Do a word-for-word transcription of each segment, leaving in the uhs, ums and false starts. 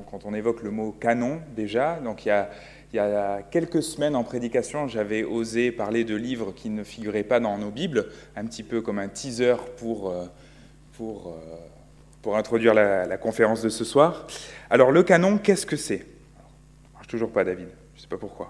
quand on évoque le mot canon déjà. Donc il y a, il y a quelques semaines en prédication, j'avais osé parler de livres qui ne figuraient pas dans nos Bibles, un petit peu comme un teaser pour, pour, pour introduire la, la conférence de ce soir. Alors le canon, qu'est-ce que c'est? Ça marche toujours pas, David, je ne sais pas pourquoi.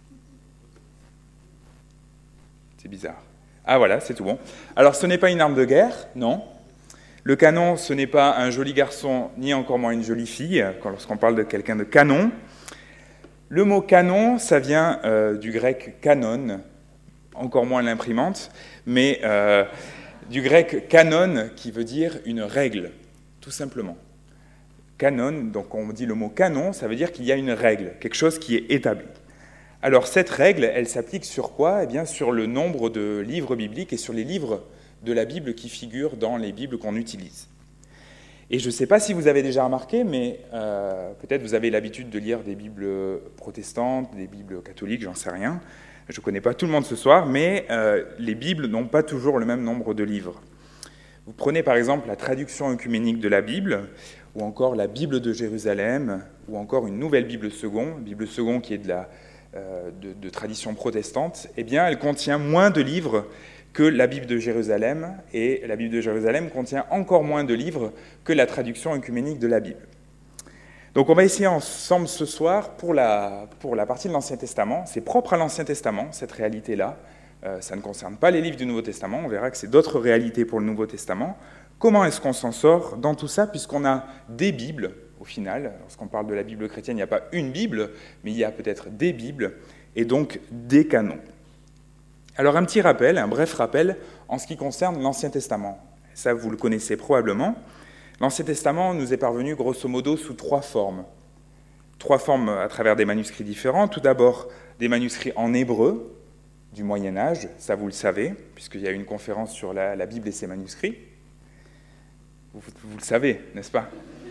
C'est bizarre. Ah voilà, c'est tout bon. Alors ce n'est pas une arme de guerre, non. Le canon, ce n'est pas un joli garçon, ni encore moins une jolie fille, lorsqu'on parle de quelqu'un de canon. Le mot canon, ça vient euh, du grec canon, encore moins l'imprimante, mais euh, du grec canon, qui veut dire une règle, tout simplement. Canon, donc on dit le mot canon, ça veut dire qu'il y a une règle, quelque chose qui est établi. Alors cette règle, elle s'applique sur quoi? Eh bien sur le nombre de livres bibliques et sur les livres de la Bible qui figurent dans les Bibles qu'on utilise. Et je ne sais pas si vous avez déjà remarqué, mais euh, peut-être vous avez l'habitude de lire des Bibles protestantes, des Bibles catholiques, j'en sais rien. Je ne connais pas tout le monde ce soir, mais euh, les Bibles n'ont pas toujours le même nombre de livres. Vous prenez par exemple la traduction œcuménique de la Bible, ou encore la Bible de Jérusalem, ou encore une nouvelle Bible seconde, Bible seconde qui est de la De, de tradition protestante, eh bien, elle contient moins de livres que la Bible de Jérusalem, et la Bible de Jérusalem contient encore moins de livres que la traduction œcuménique de la Bible. Donc on va essayer ensemble ce soir, pour la, pour la partie de l'Ancien Testament, c'est propre à l'Ancien Testament, cette réalité-là, euh, ça ne concerne pas les livres du Nouveau Testament, on verra que c'est d'autres réalités pour le Nouveau Testament. Comment est-ce qu'on s'en sort dans tout ça, puisqu'on a des Bibles, au final, lorsqu'on parle de la Bible chrétienne, il n'y a pas une Bible, mais il y a peut-être des Bibles, et donc des canons. Alors un petit rappel, un bref rappel, en ce qui concerne l'Ancien Testament. Ça, vous le connaissez probablement. L'Ancien Testament nous est parvenu grosso modo sous trois formes. Trois formes à travers des manuscrits différents. Tout d'abord, des manuscrits en hébreu, du Moyen-Âge, ça vous le savez, puisqu'il y a eu une conférence sur la, la Bible et ses manuscrits. Vous, vous le savez, n'est-ce pas ?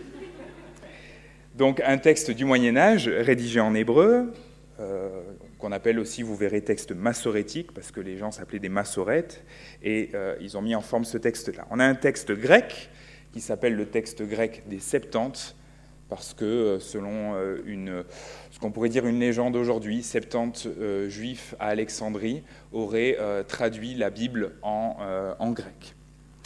Donc un texte du Moyen-Âge, rédigé en hébreu, euh, qu'on appelle aussi, vous verrez, texte massorétique, parce que les gens s'appelaient des massorètes, et euh, ils ont mis en forme ce texte-là. On a un texte grec, qui s'appelle le texte grec des Septante, parce que selon euh, une, ce qu'on pourrait dire une légende aujourd'hui, Septante euh, juifs à Alexandrie auraient euh, traduit la Bible en, euh, en grec.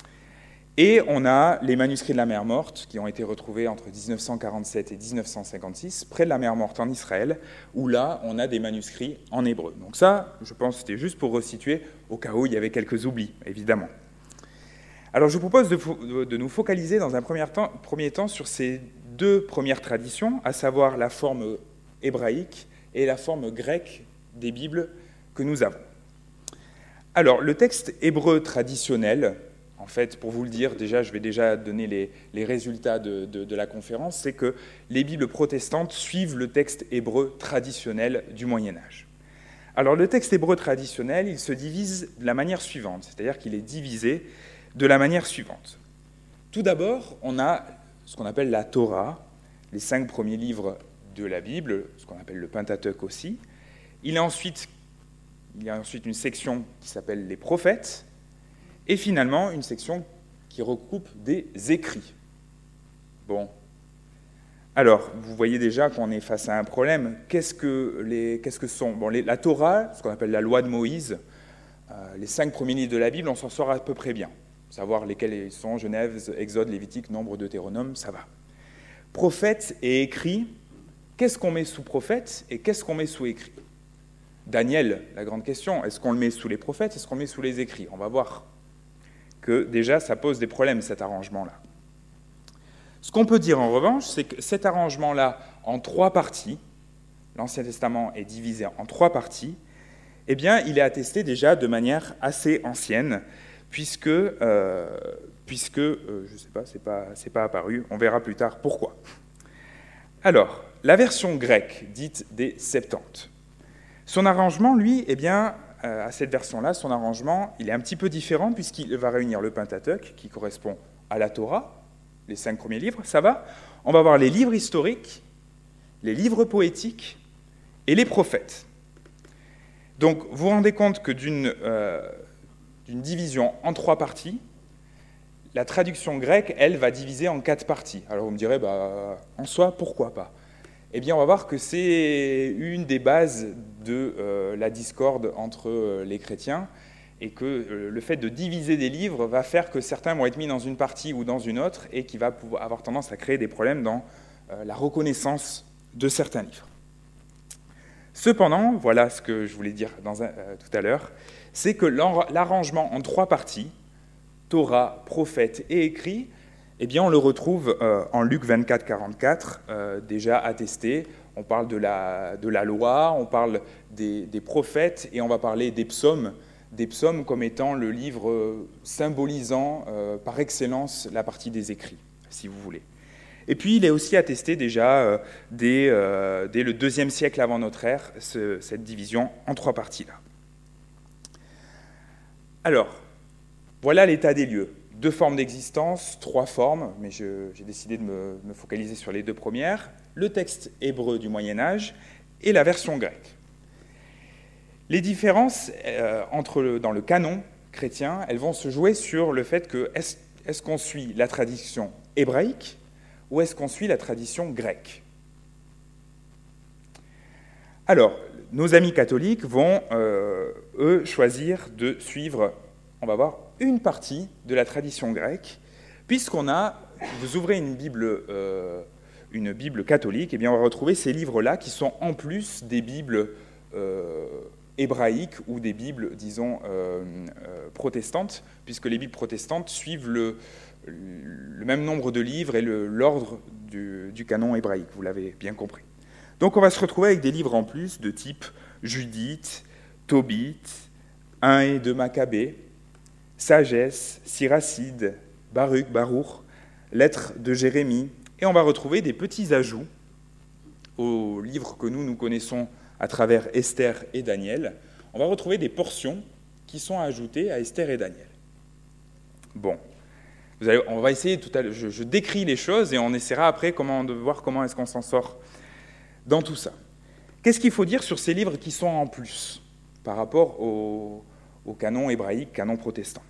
Et on a les manuscrits de la mer Morte qui ont été retrouvés entre dix-neuf cent quarante-sept et dix-neuf cent cinquante-six, près de la mer Morte en Israël, où là, on a des manuscrits en hébreu. Donc ça, je pense que c'était juste pour resituer, au cas où il y avait quelques oublis, évidemment. Alors je vous propose de, de nous focaliser dans un premier temps, premier temps sur ces deux premières traditions, à savoir la forme hébraïque et la forme grecque des Bibles que nous avons. Alors, le texte hébreu traditionnel, en fait, pour vous le dire, déjà, je vais déjà donner les, les résultats de, de, de la conférence, c'est que les Bibles protestantes suivent le texte hébreu traditionnel du Moyen-Âge. Alors, le texte hébreu traditionnel, il se divise de la manière suivante, c'est-à-dire qu'il est divisé de la manière suivante. Tout d'abord, on a ce qu'on appelle la Torah, les cinq premiers livres de la Bible, ce qu'on appelle le Pentateuque aussi. Il y a ensuite, il y a ensuite une section qui s'appelle les prophètes, et finalement, une section qui recoupe des écrits. Bon. Alors, vous voyez déjà qu'on est face à un problème. Qu'est-ce que, les, qu'est-ce que sont bon, les, la Torah, ce qu'on appelle la loi de Moïse, euh, les cinq premiers livres de la Bible, on s'en sort à peu près bien. Savoir lesquels ils sont, Genèse, Exode, Lévitique, Nombre, Deutéronome, ça va. Prophètes et écrits, qu'est-ce qu'on met sous prophète et qu'est-ce qu'on met sous écrit? Daniel, la grande question, est-ce qu'on le met sous les prophètes, est-ce qu'on le met sous les écrits? On va voir que déjà ça pose des problèmes, cet arrangement-là. Ce qu'on peut dire en revanche, c'est que cet arrangement-là, en trois parties, l'Ancien Testament est divisé en trois parties, eh bien, il est attesté déjà de manière assez ancienne, puisque, euh, puisque euh, je ne sais pas, c'est pas, c'est pas apparu, on verra plus tard pourquoi. Alors, la version grecque, dite des Septante, son arrangement, lui, eh bien, euh, à cette version-là, son arrangement, il est un petit peu différent, puisqu'il va réunir le Pentateuque, qui correspond à la Torah, les cinq premiers livres, ça va. On va voir les livres historiques, les livres poétiques et les prophètes. Donc, vous vous rendez compte que d'une, euh, d'une division en trois parties, la traduction grecque, elle, va diviser en quatre parties. Alors vous me direz, bah, en soi, pourquoi pas? Eh bien, on va voir que c'est une des bases de euh, la discorde entre euh, les chrétiens, et que euh, le fait de diviser des livres va faire que certains vont être mis dans une partie ou dans une autre, et qui va pouvoir avoir tendance à créer des problèmes dans euh, la reconnaissance de certains livres. Cependant, voilà ce que je voulais dire dans un, euh, tout à l'heure, c'est que l'arrangement en trois parties, Torah, prophète et écrit, eh bien, on le retrouve euh, en Luc vingt-quatre, quarante-quatre, euh, déjà attesté. On parle de la, de la loi, on parle des, des prophètes, et on va parler des psaumes, des psaumes comme étant le livre symbolisant euh, par excellence la partie des écrits, si vous voulez. Et puis, il est aussi attesté déjà euh, dès, euh, dès le deuxième siècle avant notre ère, ce, cette division en trois parties-là. Alors, voilà l'état des lieux. Deux formes d'existence, trois formes, mais je, j'ai décidé de me, me focaliser sur les deux premières. Le texte hébreu du Moyen-Âge et la version grecque. Les différences euh, entre le, dans le canon chrétien, elles vont se jouer sur le fait que est-ce, est-ce qu'on suit la tradition hébraïque ou est-ce qu'on suit la tradition grecque? Alors, nos amis catholiques vont, euh, eux, choisir de suivre, on va voir, une partie de la tradition grecque, puisqu'on a, vous ouvrez une Bible, euh, une Bible catholique, et bien on va retrouver ces livres-là qui sont en plus des Bibles euh, hébraïques ou des Bibles, disons, euh, euh, protestantes, puisque les Bibles protestantes suivent le, le même nombre de livres et le, l'ordre du, du canon hébraïque, vous l'avez bien compris. Donc on va se retrouver avec des livres en plus de type Judith, Tobit, un et deux Maccabées, Sagesse, Siracide, Baruch, Baruch, Lettres de Jérémie, et on va retrouver des petits ajouts aux livres que nous, nous connaissons à travers Esther et Daniel. On va retrouver des portions qui sont ajoutées à Esther et Daniel. Bon, vous allez, on va essayer tout à l'heure, je, je décris les choses et on essaiera après comment, de voir comment est-ce qu'on s'en sort dans tout ça. Qu'est-ce qu'il faut dire sur ces livres qui sont en plus par rapport au, au canon hébraïque, canon protestant?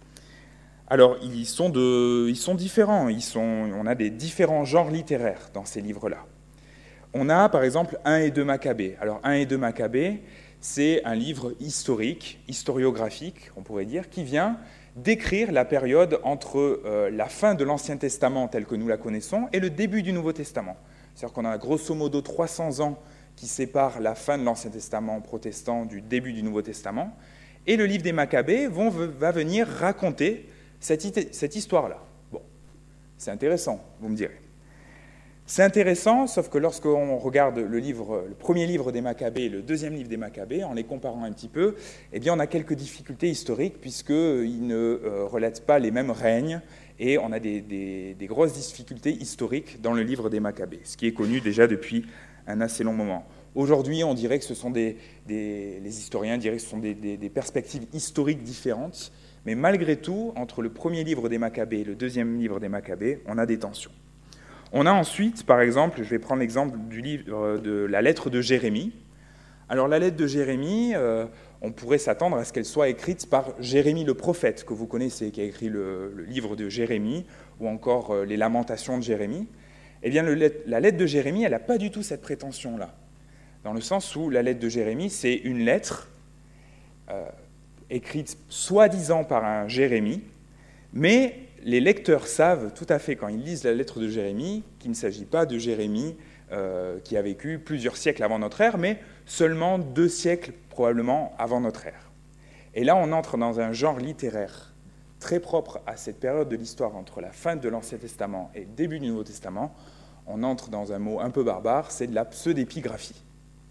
Alors, ils sont, de, ils sont différents, ils sont, on a des différents genres littéraires dans ces livres-là. On a, par exemple, un et deux Maccabées. Alors, un et deux Maccabées, c'est un livre historique, historiographique, on pourrait dire, qui vient décrire la période entre euh, la fin de l'Ancien Testament tel que nous la connaissons et le début du Nouveau Testament. C'est-à-dire qu'on a grosso modo trois cents ans qui séparent la fin de l'Ancien Testament protestant du début du Nouveau Testament, et le livre des Maccabées vont, va venir raconter cette, cette histoire-là. Bon, c'est intéressant, vous me direz. C'est intéressant, sauf que lorsqu'on regarde le, livre, le premier livre des Maccabées et le deuxième livre des Maccabées, en les comparant un petit peu, eh bien on a quelques difficultés historiques, puisqu'ils ne euh, relatent pas les mêmes règnes, et on a des, des, des grosses difficultés historiques dans le livre des Maccabées, ce qui est connu déjà depuis un assez long moment. Aujourd'hui, on dirait que ce sont des, des, les historiens diraient que ce sont des, des, des perspectives historiques différentes, mais malgré tout, entre le premier livre des Maccabées et le deuxième livre des Maccabées, on a des tensions. On a ensuite, par exemple, je vais prendre l'exemple du livre de la lettre de Jérémie. Alors la lettre de Jérémie, euh, on pourrait s'attendre à ce qu'elle soit écrite par Jérémie le prophète, que vous connaissez, qui a écrit le, le livre de Jérémie, ou encore euh, les Lamentations de Jérémie. Eh bien, le, la lettre de Jérémie, elle n'a pas du tout cette prétention-là, dans le sens où la lettre de Jérémie, c'est une lettre euh, écrite soi-disant par un Jérémie, mais les lecteurs savent tout à fait, quand ils lisent la lettre de Jérémie, qu'il ne s'agit pas de Jérémie euh, qui a vécu plusieurs siècles avant notre ère, mais seulement deux siècles probablement avant notre ère. Et là, on entre dans un genre littéraire très propre à cette période de l'histoire entre la fin de l'Ancien Testament et le début du Nouveau Testament. On entre dans un mot un peu barbare, c'est de la pseudépigraphie.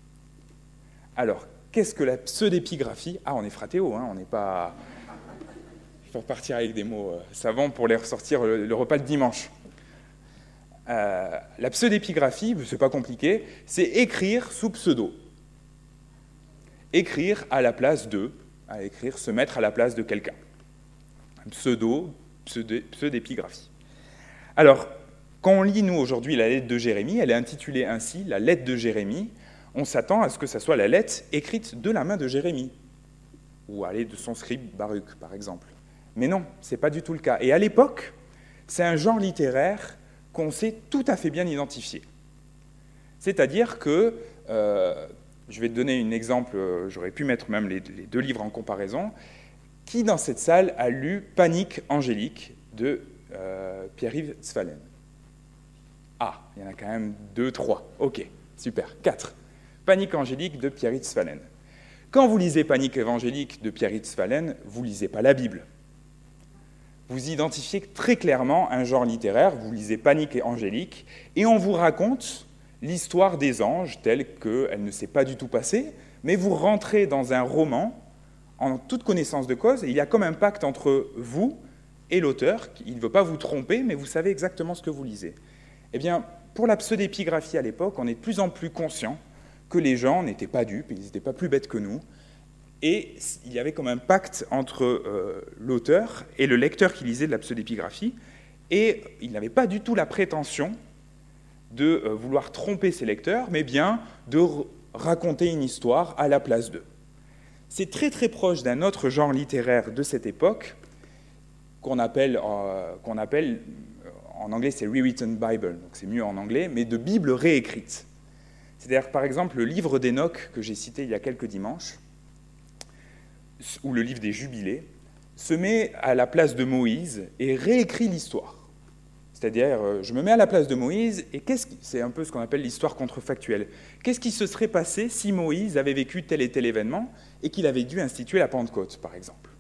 Alors, qu'est-ce que la pseudépigraphie? Ah, on est fratéo, hein, on n'est pas... Il faut repartir avec des mots euh, savants pour les ressortir le, le repas de dimanche. Euh, la pseudépigraphie, c'est pas compliqué, c'est écrire sous pseudo. Écrire à la place de, à écrire, se mettre à la place de quelqu'un. Pseudo, pseudé, pseudépigraphie. Alors, quand on lit, nous, aujourd'hui, la lettre de Jérémie, elle est intitulée ainsi, la lettre de Jérémie, on s'attend à ce que ça soit la lettre écrite de la main de Jérémie, ou aller de son scribe Baruch, par exemple. Mais non, ce n'est pas du tout le cas. Et à l'époque, c'est un genre littéraire qu'on sait tout à fait bien identifier. C'est-à-dire que, euh, je vais te donner un exemple, euh, j'aurais pu mettre même les, les deux livres en comparaison. Qui dans cette salle a lu Panique angélique de euh, Pierre-Yves Svalène? Ah, il y en a quand même deux, trois. Ok, super, quatre. Panique angélique de Pierre-Yves Svalène. Quand vous lisez Panique évangélique de Pierre-Yves Svalène, vous ne lisez pas la Bible. Vous identifiez très clairement un genre littéraire, vous lisez Panique et angélique, et on vous raconte l'histoire des anges telle qu'elle ne s'est pas du tout passée, mais vous rentrez dans un roman en toute connaissance de cause, et il y a comme un pacte entre vous et l'auteur, il ne veut pas vous tromper, mais vous savez exactement ce que vous lisez. Eh bien, pour la pseudépigraphie à l'époque, on est de plus en plus conscient que les gens n'étaient pas dupes, ils n'étaient pas plus bêtes que nous, et il y avait comme un pacte entre euh, l'auteur et le lecteur qui lisait de la pseudépigraphie, et il n'avait pas du tout la prétention de euh, vouloir tromper ses lecteurs, mais bien de r- raconter une histoire à la place d'eux. C'est très très proche d'un autre genre littéraire de cette époque, qu'on appelle, euh, qu'on appelle en anglais c'est Rewritten Bible, donc c'est mieux en anglais, mais de Bible réécrite. C'est-à-dire par exemple le livre d'Enoch que j'ai cité il y a quelques dimanches, ou le livre des Jubilés, se met à la place de Moïse et réécrit l'histoire. C'est-à-dire, je me mets à la place de Moïse, et qu'est-ce qui, c'est un peu ce qu'on appelle l'histoire contrefactuelle. Qu'est-ce qui se serait passé si Moïse avait vécu tel et tel événement, et qu'il avait dû instituer la Pentecôte, par exemple?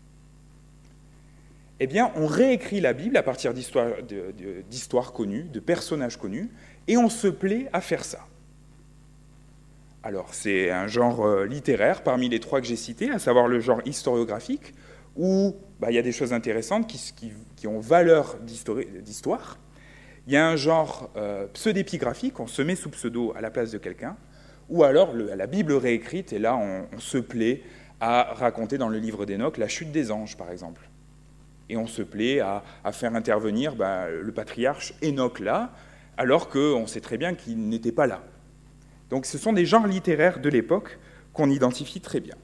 Eh bien, on réécrit la Bible à partir d'histoires, de, de, d'histoires connues, de personnages connus, et on se plaît à faire ça. Alors, c'est un genre euh, littéraire parmi les trois que j'ai cités, à savoir le genre historiographique, où bah, il y a des choses intéressantes qui, qui, qui ont valeur d'histoire. Il y a un genre euh, pseudépigraphique, on se met sous pseudo à la place de quelqu'un, ou alors le, la Bible réécrite, et là, on, on se plaît à raconter dans le livre d'Enoch la chute des anges, par exemple. Et on se plaît à, à faire intervenir bah, le patriarche Enoch là, alors qu'on sait très bien qu'il n'était pas là. Donc ce sont des genres littéraires de l'époque qu'on identifie très bien.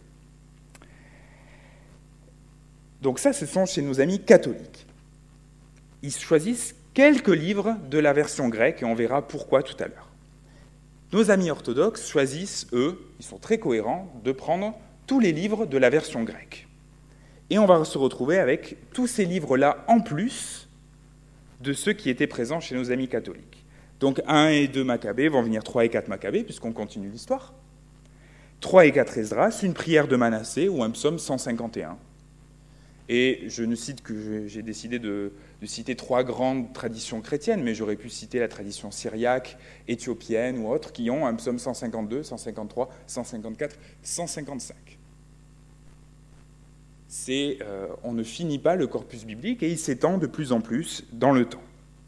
Donc ça, ce sont chez nos amis catholiques. Ils choisissent quelques livres de la version grecque, et on verra pourquoi tout à l'heure. Nos amis orthodoxes choisissent, eux, ils sont très cohérents, de prendre tous les livres de la version grecque. Et on va se retrouver avec tous ces livres-là en plus de ceux qui étaient présents chez nos amis catholiques. Donc un et deux Maccabées vont venir trois et quatre Maccabées, puisqu'on continue l'histoire. trois et quatre Esdras, une prière de Manassé ou un psaume cent cinquante et un. Et je ne cite que j'ai décidé de, de citer trois grandes traditions chrétiennes, mais j'aurais pu citer la tradition syriaque, éthiopienne ou autre, qui ont un psaume cent cinquante-deux, cent cinquante-trois, cent cinquante-quatre, cent cinquante-cinq. C'est, euh, on ne finit pas le corpus biblique et il s'étend de plus en plus dans le temps.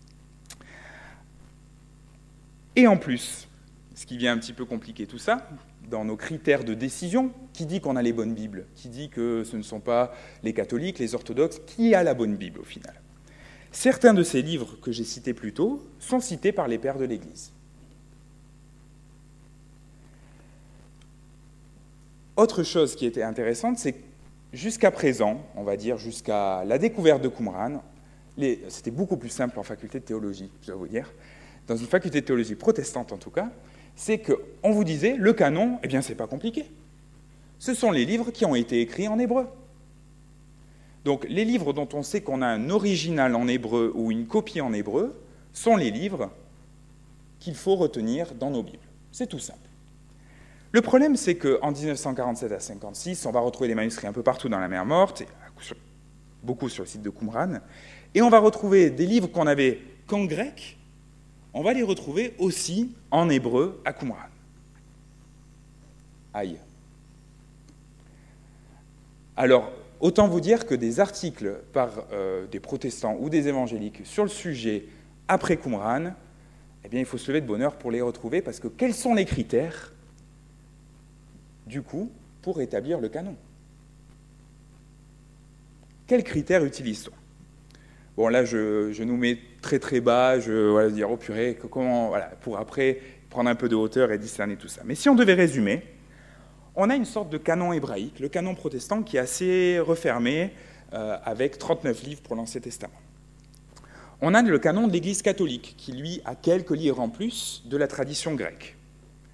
Et en plus, ce qui vient un petit peu compliquer tout ça, dans nos critères de décision, qui dit qu'on a les bonnes Bibles? Qui dit que ce ne sont pas les catholiques, les orthodoxes? Qui a la bonne Bible au final? Certains de ces livres que j'ai cités plus tôt sont cités par les pères de l'Église. Autre chose qui était intéressante, c'est que jusqu'à présent, on va dire jusqu'à la découverte de Qumran, les, c'était beaucoup plus simple en faculté de théologie, je dois vous dire, dans une faculté de théologie protestante en tout cas, c'est qu'on vous disait, le canon, eh bien c'est pas compliqué. Ce sont les livres qui ont été écrits en hébreu. Donc les livres dont on sait qu'on a un original en hébreu ou une copie en hébreu sont les livres qu'il faut retenir dans nos Bibles. C'est tout simple. Le problème, c'est qu'en dix-neuf cent quarante-sept à cinquante-six, on va retrouver des manuscrits un peu partout dans la mer Morte, beaucoup sur le site de Qumran, et on va retrouver des livres qu'on avait qu'en grec, on va les retrouver aussi en hébreu à Qumran. Aïe. Alors, autant vous dire que des articles par euh, des protestants ou des évangéliques sur le sujet après Qumran, eh bien, il faut se lever de bonne heure pour les retrouver, parce que quels sont les critères, du coup, pour établir le canon? Quels critères utilise-t-on? Bon, là, je, je nous mets très très bas, je voilà, dire, oh purée, comment, voilà, pour après prendre un peu de hauteur et discerner tout ça. Mais si on devait résumer, on a une sorte de canon hébraïque, le canon protestant qui est assez refermé, euh, avec trente-neuf livres pour l'Ancien Testament. On a le canon de l'Église catholique, qui lui a quelques livres en plus de la tradition grecque. Ok ?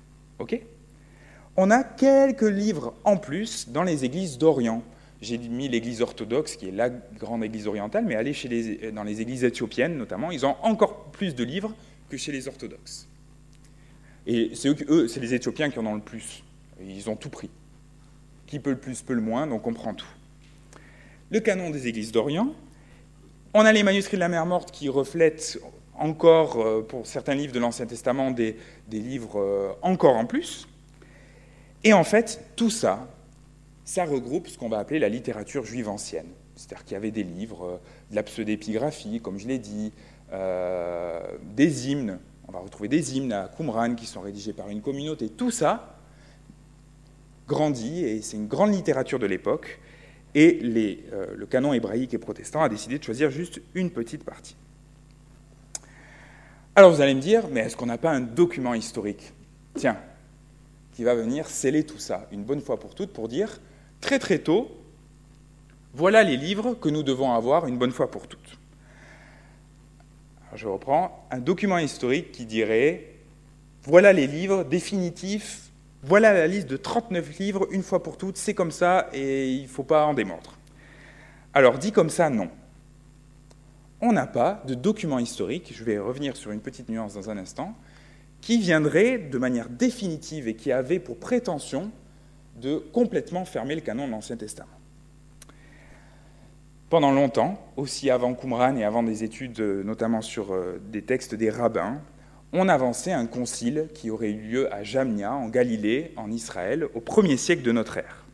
On a quelques livres en plus dans les églises d'Orient. J'ai mis l'Église orthodoxe, qui est la grande église orientale, mais allez chez les, dans les églises éthiopiennes notamment, ils ont encore plus de livres que chez les orthodoxes. Et c'est eux, eux, c'est les Éthiopiens qui en ont le plus. Ils ont tout pris. Qui peut le plus, peut le moins, donc on prend tout. Le canon des églises d'Orient. On a les manuscrits de la mer Morte qui reflètent encore, pour certains livres de l'Ancien Testament, des, des livres encore en plus. Et en fait, tout ça, ça regroupe ce qu'on va appeler la littérature juive ancienne. C'est-à-dire qu'il y avait des livres, de la pseudépigraphie, comme je l'ai dit, euh, des hymnes. On va retrouver des hymnes à Qumran qui sont rédigés par une communauté. Tout ça grandit, et c'est une grande littérature de l'époque. Et les, euh, le canon hébraïque et protestant a décidé de choisir juste une petite partie. Alors vous allez me dire, mais est-ce qu'on n'a pas un document historique, tiens, qui va venir sceller tout ça, une bonne fois pour toutes, pour dire, très très tôt, voilà les livres que nous devons avoir une bonne fois pour toutes. Alors je reprends, un document historique qui dirait, voilà les livres définitifs, voilà la liste de trente-neuf livres, une fois pour toutes, c'est comme ça et il ne faut pas en démordre. Alors, dit comme ça, non. On n'a pas de document historique, je vais revenir sur une petite nuance dans un instant, qui viendrait de manière définitive et qui avait pour prétention de complètement fermer le canon de l'Ancien Testament. Pendant longtemps, aussi avant Qumran et avant des études notamment sur des textes des rabbins, on avançait un concile qui aurait eu lieu à Jamnia, en Galilée, en Israël, au premier siècle de notre ère.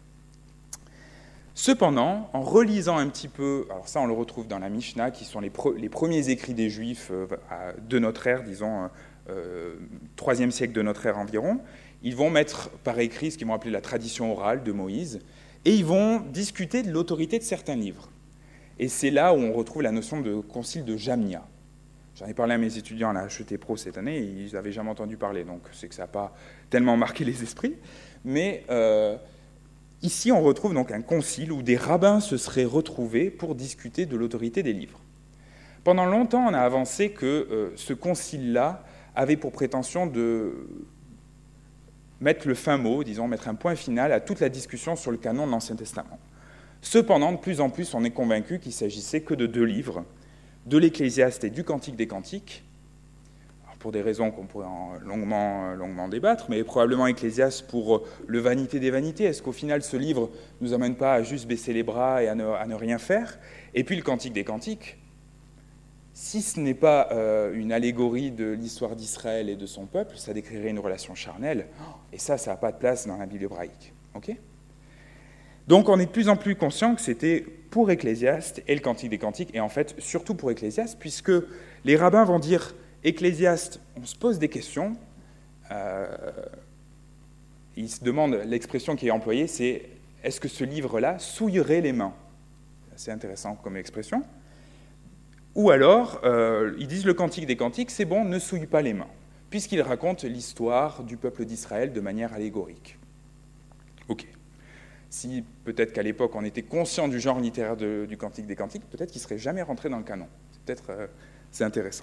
Cependant, en relisant un petit peu, alors ça on le retrouve dans la Mishnah, qui sont les, pre, les premiers écrits des Juifs euh, de notre ère, disons, euh, troisième siècle de notre ère environ, ils vont mettre par écrit ce qu'ils vont appeler la tradition orale de Moïse, et ils vont discuter de l'autorité de certains livres. Et c'est là où on retrouve la notion de concile de Jamnia. J'en ai parlé à mes étudiants à la H E T Pro cette année, et ils n'avaient jamais entendu parler, donc c'est que ça n'a pas tellement marqué les esprits. Mais euh, ici, on retrouve donc un concile où des rabbins se seraient retrouvés pour discuter de l'autorité des livres. Pendant longtemps, on a avancé que euh, ce concile-là avait pour prétention de mettre le fin mot, disons, mettre un point final à toute la discussion sur le canon de l'Ancien Testament. Cependant, de plus en plus, on est convaincu qu'il s'agissait que de deux livres, de l'Ecclésiaste et du Cantique des Cantiques, alors pour des raisons qu'on pourrait en longuement, longuement débattre, mais probablement Ecclésiaste pour le vanité des vanités. Est-ce qu'au final, ce livre ne nous amène pas à juste baisser les bras et à ne, à ne rien faire? Et puis le Cantique des Cantiques, si ce n'est pas euh, une allégorie de l'histoire d'Israël et de son peuple, ça décrirait une relation charnelle, et ça, ça n'a pas de place dans la Bible hébraïque. Okay ? Donc on est de plus en plus conscient que c'était pour Ecclésiaste et le Cantique des Cantiques, et en fait surtout pour Ecclésiaste, puisque les rabbins vont dire Ecclésiaste, on se pose des questions, euh, ils se demandent, l'expression qui est employée, c'est est-ce que ce livre-là souillerait les mains? C'est intéressant comme expression. Ou alors, euh, ils disent le Cantique des Cantiques, c'est bon, ne souille pas les mains, puisqu'il raconte l'histoire du peuple d'Israël de manière allégorique. Ok. Si peut-être qu'à l'époque on était conscient du genre littéraire de, du Cantique des Cantiques, peut-être qu'il ne serait jamais rentré dans le canon. C'est peut-être euh, c'est intéressant.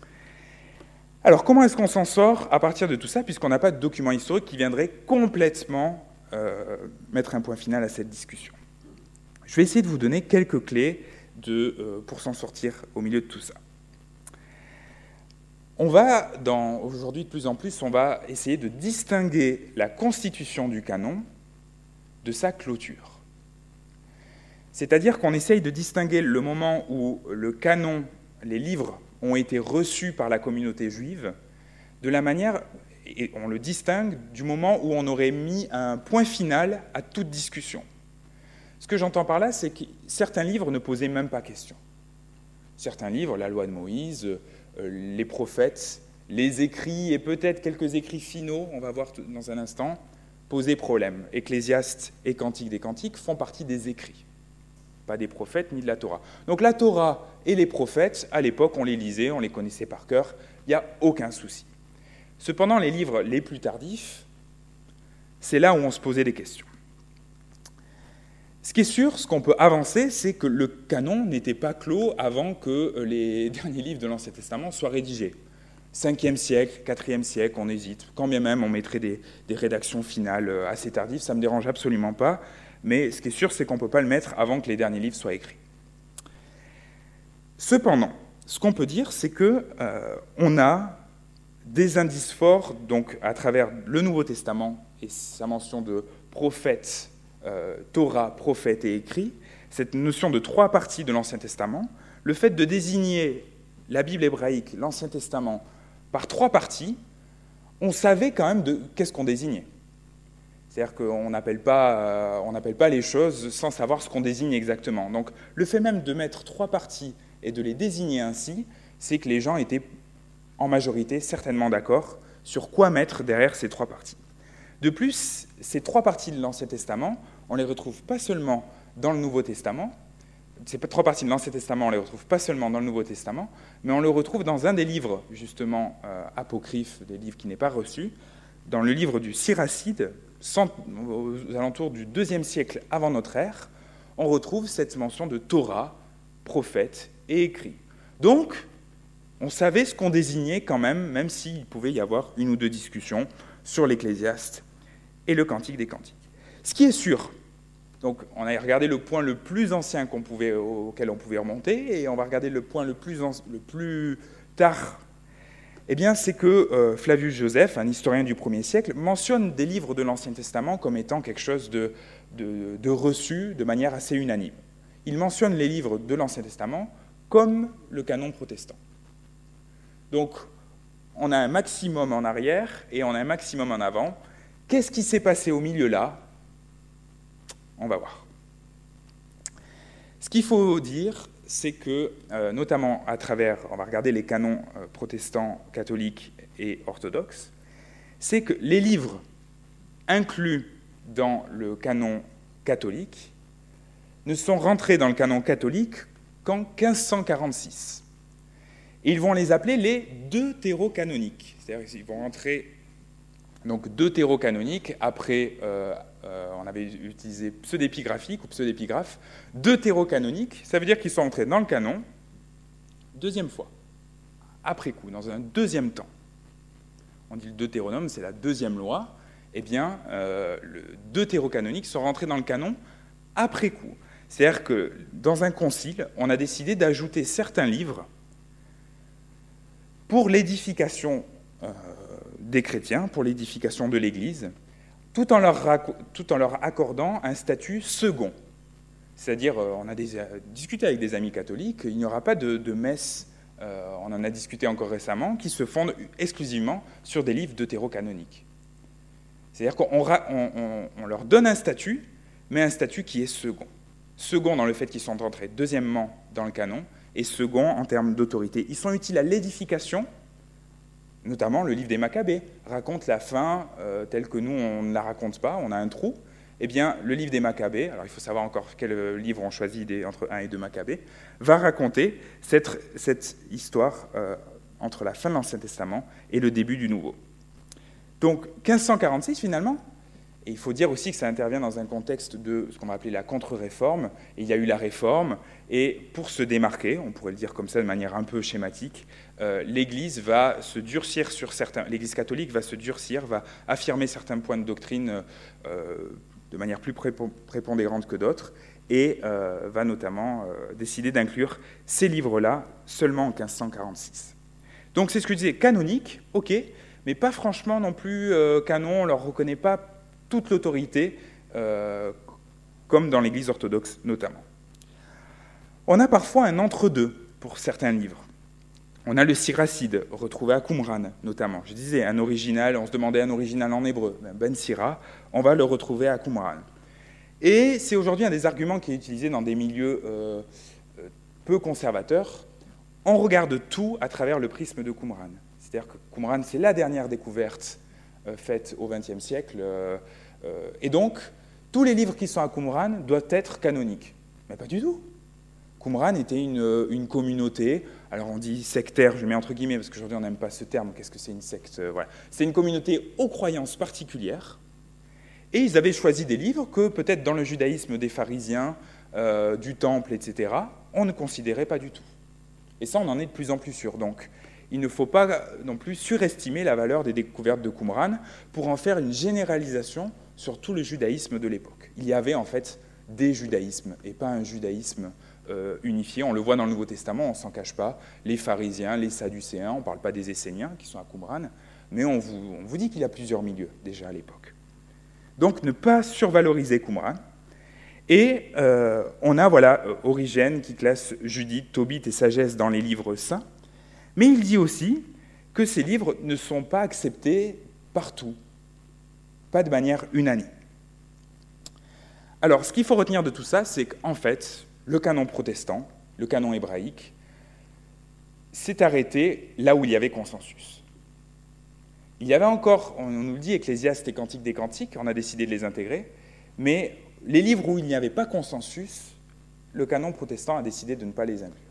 Alors comment est-ce qu'on s'en sort à partir de tout ça, puisqu'on n'a pas de document historique qui viendrait complètement euh, mettre un point final à cette discussion? Je vais essayer de vous donner quelques clés de, euh, pour s'en sortir au milieu de tout ça. On va, dans, aujourd'hui de plus en plus, on va essayer de distinguer la constitution du canon de sa clôture. C'est-à-dire qu'on essaye de distinguer le moment où le canon, les livres, ont été reçus par la communauté juive, de la manière, et on le distingue du moment où on aurait mis un point final à toute discussion. Ce que j'entends par là, c'est que certains livres ne posaient même pas question. Certains livres, la loi de Moïse, les prophètes, les écrits et peut-être quelques écrits finaux, on va voir dans un instant, poser problème. Ecclésiaste et Cantique des Cantiques font partie des écrits, pas des prophètes ni de la Torah. Donc la Torah et les prophètes, à l'époque, on les lisait, on les connaissait par cœur, il n'y a aucun souci. Cependant, les livres les plus tardifs, c'est là où on se posait des questions. Ce qui est sûr, ce qu'on peut avancer, c'est que le canon n'était pas clos avant que les derniers livres de l'Ancien Testament soient rédigés. cinquième siècle, quatrième siècle, on hésite. Quand bien même on mettrait des, des rédactions finales assez tardives, ça ne me dérange absolument pas. Mais ce qui est sûr, c'est qu'on ne peut pas le mettre avant que les derniers livres soient écrits. Cependant, ce qu'on peut dire, c'est qu'on euh, a des indices forts, donc à travers le Nouveau Testament et sa mention de prophète, euh, Torah, prophète et écrit, cette notion de trois parties de l'Ancien Testament, le fait de désigner la Bible hébraïque, l'Ancien Testament, par trois parties, on savait quand même de qu'est-ce qu'on désignait. C'est-à-dire qu'on n'appelle pas, euh, on n'appelle pas les choses sans savoir ce qu'on désigne exactement. Donc le fait même de mettre trois parties et de les désigner ainsi, c'est que les gens étaient en majorité certainement d'accord sur quoi mettre derrière ces trois parties. De plus, ces trois parties de l'Ancien Testament, on ne les retrouve pas seulement dans le Nouveau Testament, ces trois parties de l'Ancien Testament, on ne les retrouve pas seulement dans le Nouveau Testament, mais on le retrouve dans un des livres, justement, euh, apocryphes, des livres qui n'est pas reçu, dans le livre du Siracide, aux alentours du deuxième siècle avant notre ère, on retrouve cette mention de Torah, prophète et écrit. Donc, on savait ce qu'on désignait quand même, même s'il pouvait y avoir une ou deux discussions sur l'Ecclésiaste et le Cantique des Cantiques. Ce qui est sûr, donc on a regardé le point le plus ancien qu'on pouvait, auquel on pouvait remonter, et on va regarder le point le plus, en, le plus tard, eh bien, c'est que euh, Flavius Joseph, un historien du premier siècle, mentionne des livres de l'Ancien Testament comme étant quelque chose de, de, de reçu de manière assez unanime. Il mentionne les livres de l'Ancien Testament comme le canon protestant. Donc, on a un maximum en arrière et on a un maximum en avant. Qu'est-ce qui s'est passé au milieu là ? On va voir. Ce qu'il faut dire, c'est que, euh, notamment à travers, on va regarder les canons euh, protestants, catholiques et orthodoxes, c'est que les livres inclus dans le canon catholique ne sont rentrés dans le canon catholique qu'en quinze cent quarante-six. Et ils vont les appeler les deutérocanoniques. C'est-à-dire qu'ils vont rentrer, donc deutérocanoniques, après, euh, euh, on avait utilisé pseudépigraphique ou pseudépigraphe, deutérocanoniques, ça veut dire qu'ils sont entrés dans le canon, deuxième fois, après coup, dans un deuxième temps. On dit le Deutéronome, c'est la deuxième loi, eh bien, euh, le deutérocanoniques sont rentrés dans le canon après coup. C'est-à-dire que dans un concile, on a décidé d'ajouter certains livres pour l'édification euh, des chrétiens, pour l'édification de l'Église, tout en leur, tout en leur accordant un statut second. C'est-à-dire, euh, on a des, euh, discuté avec des amis catholiques, il n'y aura pas de, de messe, euh, on en a discuté encore récemment, qui se fondent exclusivement sur des livres deutérocanoniques. C'est-à-dire qu'on on, on, on leur donne un statut, mais un statut qui est second. Second dans le fait qu'ils sont entrés deuxièmement dans le canon, et second en termes d'autorité. Ils sont utiles à l'édification, notamment le livre des Maccabées raconte la fin euh, telle que nous, on ne la raconte pas, on a un trou. Eh bien, le livre des Maccabées, alors il faut savoir encore quel livre on choisit des, entre un et deux Maccabées, va raconter cette, cette histoire euh, entre la fin de l'Ancien Testament et le début du Nouveau. Donc, quinze cent quarante-six, finalement, et il faut dire aussi que ça intervient dans un contexte de ce qu'on va appeler la contre-réforme. Et il y a eu la réforme, et pour se démarquer, on pourrait le dire comme ça de manière un peu schématique, euh, l'Église va se durcir sur certains, l'Église catholique va se durcir, va affirmer certains points de doctrine euh, de manière plus prépondérante que d'autres, et euh, va notamment euh, décider d'inclure ces livres-là seulement en quinze cent quarante-six. Donc c'est ce que je disais, canonique, ok, mais pas franchement non plus euh, canon, on ne leur reconnaît pas toute l'autorité, euh, comme dans l'Église orthodoxe notamment. On a parfois un entre-deux pour certains livres. On a le Siracide, retrouvé à Qumran notamment. Je disais, un original, on se demandait un original en hébreu, Ben Sira, on va le retrouver à Qumran. Et c'est aujourd'hui un des arguments qui est utilisé dans des milieux euh, peu conservateurs. On regarde tout à travers le prisme de Qumran. C'est-à-dire que Qumran, c'est la dernière découverte faite au vingtième siècle. Euh, euh, et donc, tous les livres qui sont à Qumran doivent être canoniques. Mais pas du tout. Qumran était une, une communauté, alors on dit sectaire, je mets entre guillemets, parce qu'aujourd'hui on n'aime pas ce terme, qu'est-ce que c'est une secte, voilà. C'est une communauté aux croyances particulières, Et ils avaient choisi des livres que, peut-être dans le judaïsme des pharisiens, euh, du temple, et cetera, on ne considérait pas du tout. Et ça, on en est de plus en plus sûr. Donc, il ne faut pas non plus surestimer la valeur des découvertes de Qumran pour en faire une généralisation sur tout le judaïsme de l'époque. Il y avait en fait des judaïsmes et pas un judaïsme euh, unifié. On le voit dans le Nouveau Testament, on ne s'en cache pas. Les pharisiens, les sadducéens, on ne parle pas des esséniens qui sont à Qumran, mais on vous, on vous dit qu'il y a plusieurs milieux déjà à l'époque. Donc ne pas survaloriser Qumran. Et euh, on a voilà, Origène qui classe Judith, Tobit et Sagesse dans les livres saints, mais il dit aussi que ces livres ne sont pas acceptés partout, pas de manière unanime. Alors, ce qu'il faut retenir de tout ça, c'est qu'en fait, le canon protestant, le canon hébraïque, s'est arrêté là où il y avait consensus. Il y avait encore, on nous le dit, Ecclésiaste et Cantique des Cantiques, on a décidé de les intégrer, mais les livres où il n'y avait pas consensus, le canon protestant a décidé de ne pas les inclure.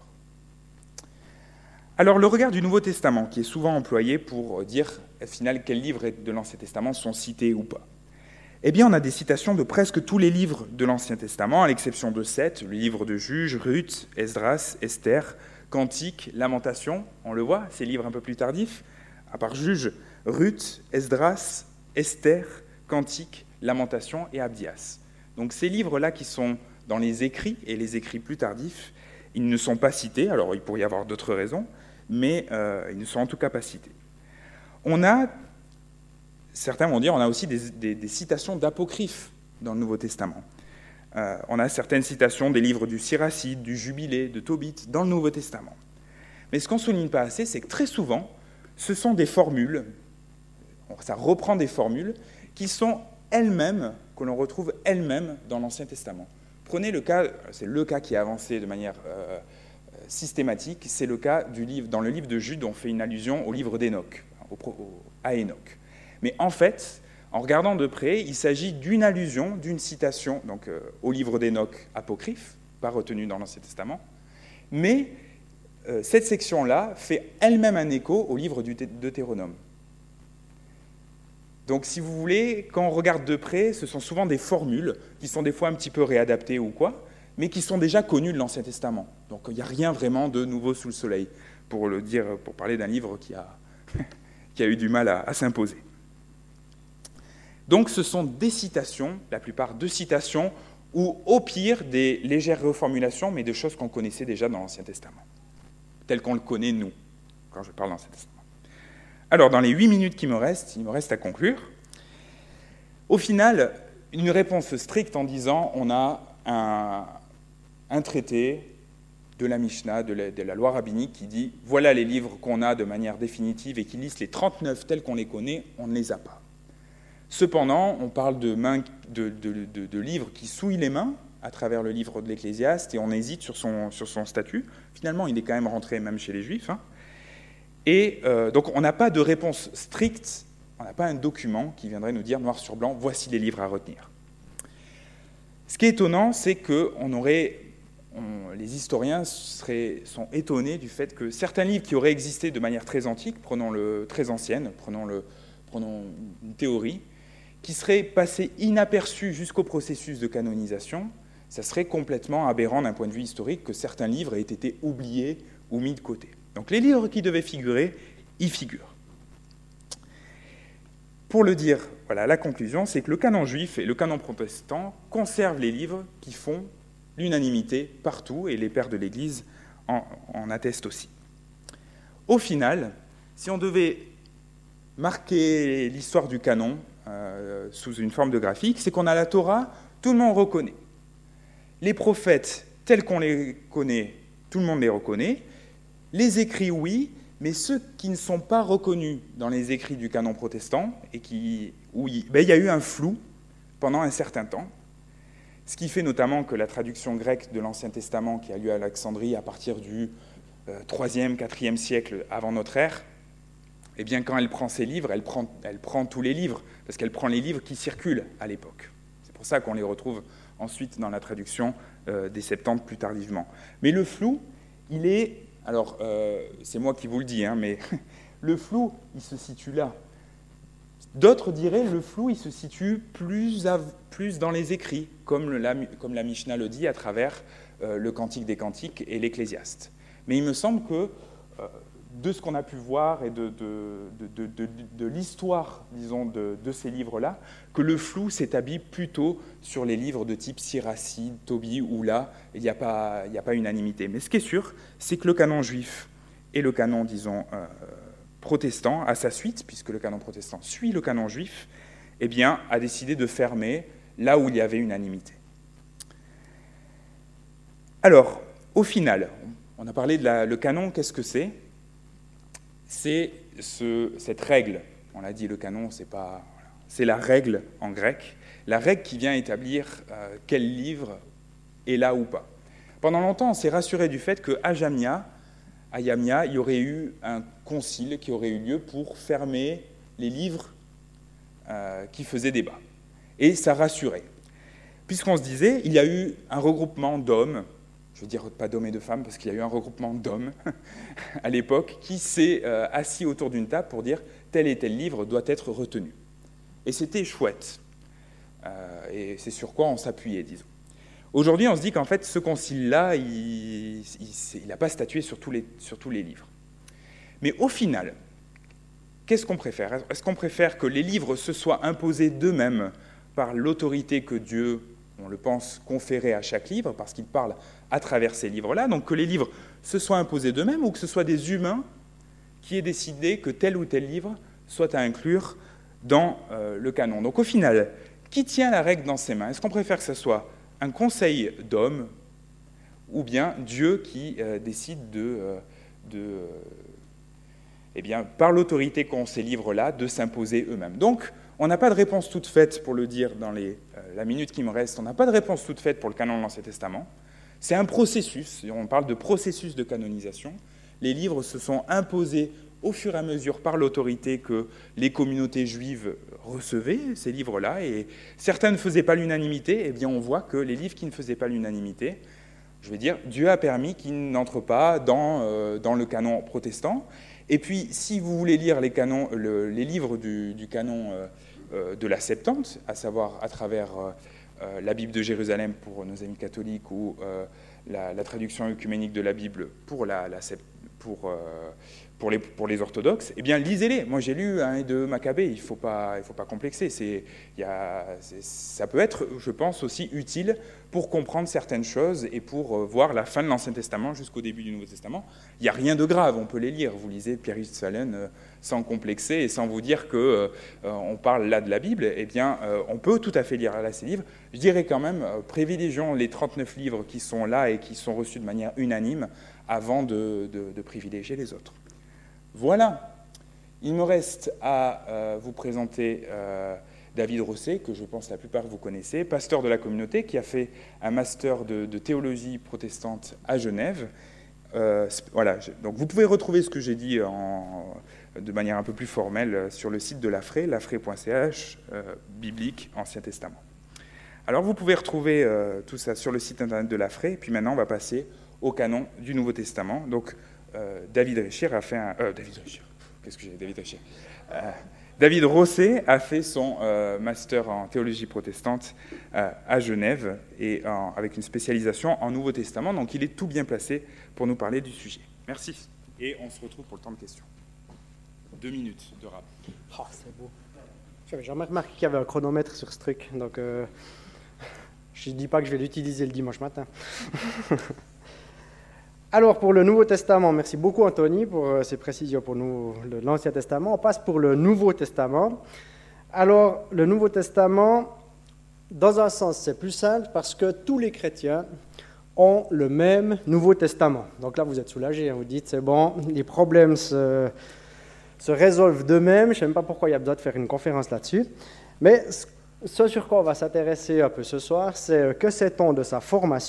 Alors, le regard du Nouveau Testament, qui est souvent employé pour dire, au final, quels livres de l'Ancien Testament sont cités ou pas. Eh bien, on a des citations de presque tous les livres de l'Ancien Testament, à l'exception de sept, le livre de Juges, Ruth, Esdras, Esther, Cantique, Lamentation. On le voit, ces livres un peu plus tardifs, à part Juges, Ruth, Esdras, Esther, Cantique, Lamentation et Abdias. Donc ces livres-là qui sont dans les écrits, et les écrits plus tardifs, ils ne sont pas cités, alors il pourrait y avoir d'autres raisons, mais euh, ils ne sont en tout cas pas cités. On a, certains vont dire, on a aussi des, des, des citations d'apocryphes dans le Nouveau Testament. Euh, on a certaines citations des livres du Siracide, du Jubilé, de Tobit, dans le Nouveau Testament. Mais ce qu'on ne souligne pas assez, c'est que très souvent, ce sont des formules, ça reprend des formules, qui sont elles-mêmes, que l'on retrouve elles-mêmes dans l'Ancien Testament. Prenez le cas, c'est le cas qui est avancé de manière euh, systématique, c'est le cas du livre, dans le livre de Jude, on fait une allusion au livre d'Hénoch, au, au, à Hénoch. Mais en fait, en regardant de près, il s'agit d'une allusion, d'une citation donc, euh, au livre d'Hénoch apocryphe, pas retenu dans l'Ancien Testament, mais euh, cette section-là fait elle-même un écho au livre du Deutéronome. Donc, si vous voulez, quand on regarde de près, ce sont souvent des formules qui sont des fois un petit peu réadaptées ou quoi, mais qui sont déjà connues de l'Ancien Testament. Donc, il n'y a rien vraiment de nouveau sous le soleil, pour le dire, pour parler d'un livre qui a, qui a eu du mal à, à s'imposer. Donc, ce sont des citations, la plupart de citations, ou au pire des légères reformulations, mais de choses qu'on connaissait déjà dans l'Ancien Testament, telles qu'on le connaît nous, quand je parle de l'Ancien Testament. Alors, dans les huit minutes qui me restent, il me reste à conclure. Au final, une réponse stricte en disant on a un, un traité de la Mishnah, de la, de la loi rabbinique, qui dit voilà les livres qu'on a de manière définitive et qui liste les trente-neuf tels qu'on les connaît, on ne les a pas. Cependant, on parle de, main, de, de, de, de livres qui souillent les mains à travers le livre de l'Ecclésiaste et on hésite sur son, sur son statut. Finalement, il est quand même rentré même chez les Juifs. Hein. Et euh, donc, on n'a pas de réponse stricte, on n'a pas un document qui viendrait nous dire noir sur blanc, voici les livres à retenir. Ce qui est étonnant, c'est que on aurait, on, les historiens seraient, sont étonnés du fait que certains livres qui auraient existé de manière très antique, prenons le très ancienne, prenons, le, prenons une théorie, qui seraient passés inaperçus jusqu'au processus de canonisation, ça serait complètement aberrant d'un point de vue historique que certains livres aient été oubliés ou mis de côté. Donc les livres qui devaient figurer, y figurent. Pour le dire, voilà, la conclusion, c'est que le canon juif et le canon protestant conservent les livres qui font l'unanimité partout, et les pères de l'Église en, en attestent aussi. Au final, si on devait marquer l'histoire du canon euh, sous une forme de graphique, c'est qu'on a la Torah, tout le monde reconnaît. Les prophètes, tels qu'on les connaît, tout le monde les reconnaît. Les écrits, oui, mais ceux qui ne sont pas reconnus dans les écrits du canon protestant, et qui, où il, ben, il y a eu un flou pendant un certain temps, ce qui fait notamment que la traduction grecque de l'Ancien Testament, qui a lieu à Alexandrie à partir du euh, troisième, quatrième siècle avant notre ère, eh bien, quand elle prend ces livres, elle prend, elle prend tous les livres, parce qu'elle prend les livres qui circulent à l'époque. C'est pour ça qu'on les retrouve ensuite dans la traduction euh, des Septante plus tardivement. Mais le flou, il est... Alors, euh, c'est moi qui vous le dis, hein, mais le flou, il se situe là. D'autres diraient le flou il se situe plus, à, plus dans les écrits, comme la, comme la Mishnah le dit à travers euh, le Cantique des Cantiques et l'Ecclésiaste. Mais il me semble que euh, de ce qu'on a pu voir et de, de, de, de, de, de l'histoire, disons, de, de ces livres-là, que le flou s'établit plutôt sur les livres de type Siracide, Tobie, où là, il n'y a pas, il n'y a pas unanimité. Mais ce qui est sûr, c'est que le canon juif et le canon, disons, euh, protestant, à sa suite, puisque le canon protestant suit le canon juif, eh bien, a décidé de fermer là où il y avait unanimité. Alors, au final, on a parlé de la, le canon, qu'est-ce que c'est ? C'est ce, cette règle, on l'a dit, le canon, c'est pas, c'est la règle en grec, la règle qui vient établir euh, quel livre est là ou pas. Pendant longtemps, on s'est rassuré du fait qu'à Jamnia, à Jamnia, il y aurait eu un concile qui aurait eu lieu pour fermer les livres euh, qui faisaient débat. Et ça rassurait. Puisqu'on se disait, il y a eu un regroupement d'hommes, je veux dire pas d'hommes et de femmes, parce qu'il y a eu un regroupement d'hommes à l'époque, qui s'est euh, assis autour d'une table pour dire tel et tel livre doit être retenu. Et c'était chouette. Euh, et c'est sur quoi on s'appuyait, disons. Aujourd'hui, on se dit qu'en fait, ce concile-là, il n'a pas statué sur tous, les, sur tous les livres. Mais au final, qu'est-ce qu'on préfère ? Est-ce qu'on préfère que les livres se soient imposés d'eux-mêmes par l'autorité que Dieu, on le pense, conférait à chaque livre, parce qu'il parle à travers ces livres-là, donc que les livres se soient imposés d'eux-mêmes, ou que ce soit des humains qui aient décidé que tel ou tel livre soit à inclure dans euh, le canon. Donc au final, qui tient la règle dans ses mains ? Est-ce qu'on préfère que ce soit un conseil d'hommes, ou bien Dieu qui euh, décide de, euh, de euh, eh bien, par l'autorité qu'ont ces livres-là, de s'imposer eux-mêmes. Donc, on n'a pas de réponse toute faite, pour le dire dans les, euh, la minute qui me reste, on n'a pas de réponse toute faite pour le canon de l'Ancien Testament. C'est un processus, on parle de processus de canonisation. Les livres se sont imposés au fur et à mesure par l'autorité que les communautés juives recevaient, ces livres-là, et certains ne faisaient pas l'unanimité, et bien on voit que les livres qui ne faisaient pas l'unanimité, je veux dire, Dieu a permis qu'ils n'entrent pas dans, euh, dans le canon protestant. Et puis, si vous voulez lire les, canons, le, les livres du, du canon euh, euh, de la Septante, à savoir à travers euh, euh, la Bible de Jérusalem pour nos amis catholiques ou euh, la, la traduction œcuménique de la Bible pour, la, la, pour, euh, pour, les, pour les orthodoxes, eh bien, lisez-les. Moi, j'ai lu un et deux Maccabées, il ne faut pas, il faut pas complexer. C'est, il y a, c'est, ça peut être, je pense, aussi utile pour comprendre certaines choses et pour voir la fin de l'Ancien Testament jusqu'au début du Nouveau Testament. Il n'y a rien de grave, on peut les lire. Vous lisez Pierre Westphalen euh, sans complexer et sans vous dire qu'on euh, on parle là de la Bible. Eh bien, euh, on peut tout à fait lire là ces livres. Je dirais quand même, euh, privilégions les trente-neuf livres qui sont là et qui sont reçus de manière unanime avant de, de, de privilégier les autres. Voilà. Il me reste à euh, vous présenter euh, David Rosset, que je pense la plupart vous connaissez, pasteur de la communauté, qui a fait un master de, de théologie protestante à Genève. Euh, voilà, donc vous pouvez retrouver ce que j'ai dit en, de manière un peu plus formelle sur le site de l'Afré, lafré point c h, euh, biblique, Ancien Testament. Alors vous pouvez retrouver euh, tout ça sur le site internet de l'Afré, et puis maintenant on va passer au canon du Nouveau Testament. Donc euh, David Richir a fait un... Euh, David Richir, qu'est-ce que j'ai David Richir euh, David Rosset a fait son euh, master en théologie protestante euh, à Genève, et en, avec une spécialisation en Nouveau Testament, donc il est tout bien placé pour nous parler du sujet. Merci. Et on se retrouve pour le temps de questions. Deux minutes de rap. Oh, c'est beau. J'avais jamais remarqué qu'il y avait un chronomètre sur ce truc, donc euh, je ne dis pas que je vais l'utiliser le dimanche matin. Alors, pour le Nouveau Testament, merci beaucoup Anthony pour ces précisions pour nous, l'Ancien Testament. On passe pour le Nouveau Testament. Alors, le Nouveau Testament, dans un sens, c'est plus simple parce que tous les chrétiens ont le même Nouveau Testament. Donc là, vous êtes soulagés, hein, vous dites, c'est bon, les problèmes se, se résolvent d'eux-mêmes. Je ne sais même pas pourquoi il y a besoin de faire une conférence là-dessus. Mais ce sur quoi on va s'intéresser un peu ce soir, c'est que sait-on de sa formation ?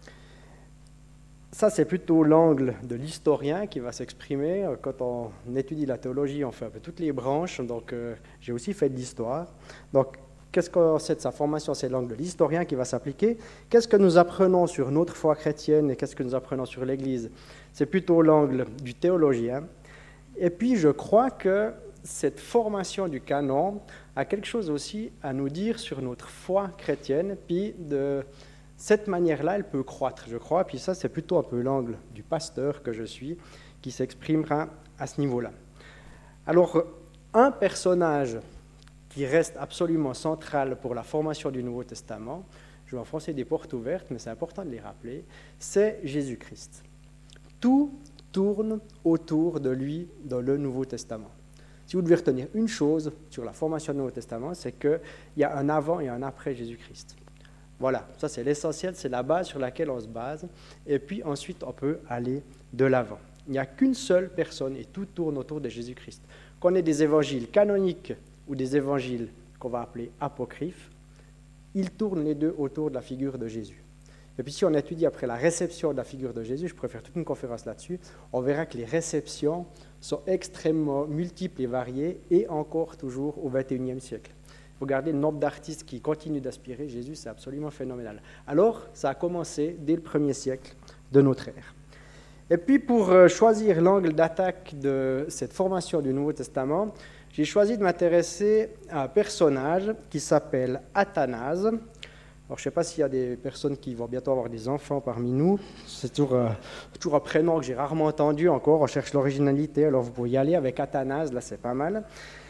Ça, c'est plutôt l'angle de l'historien qui va s'exprimer. Quand on étudie la théologie, on fait un peu toutes les branches. Donc, euh, j'ai aussi fait de l'histoire. Donc, qu'est-ce qu'on sait de sa formation ? C'est l'angle de l'historien qui va s'appliquer. Qu'est-ce que nous apprenons sur notre foi chrétienne et qu'est-ce que nous apprenons sur l'Église ? C'est plutôt l'angle du théologien. Et puis, je crois que cette formation du canon a quelque chose aussi à nous dire sur notre foi chrétienne, puis de cette manière-là, elle peut croître, je crois, puis ça, c'est plutôt un peu l'angle du pasteur que je suis, qui s'exprimera à ce niveau-là. Alors, un personnage qui reste absolument central pour la formation du Nouveau Testament, je vais enfoncer des portes ouvertes, mais c'est important de les rappeler, c'est Jésus-Christ. Tout tourne autour de lui dans le Nouveau Testament. Si vous devez retenir une chose sur la formation du Nouveau Testament, c'est qu'il y a un avant et un après Jésus-Christ. Voilà, ça c'est l'essentiel, c'est la base sur laquelle on se base, et puis ensuite on peut aller de l'avant. Il n'y a qu'une seule personne et tout tourne autour de Jésus-Christ. Qu'on ait des évangiles canoniques ou des évangiles qu'on va appeler apocryphes, ils tournent les deux autour de la figure de Jésus. Et puis si on étudie après la réception de la figure de Jésus, je pourrais faire toute une conférence là-dessus, on verra que les réceptions sont extrêmement multiples et variées, et encore toujours au vingt et unième siècle. Vous regardez le nombre d'artistes qui continuent d'aspirer Jésus, c'est absolument phénoménal. Alors, ça a commencé dès le premier siècle de notre ère. Et puis pour choisir l'angle d'attaque de cette formation du Nouveau Testament, j'ai choisi de m'intéresser à un personnage qui s'appelle Athanase. Alors, je ne sais pas s'il y a des personnes qui vont bientôt avoir des enfants parmi nous. C'est toujours, euh, toujours un prénom que j'ai rarement entendu encore. On cherche l'originalité, alors vous pouvez y aller avec Athanase, là c'est pas mal.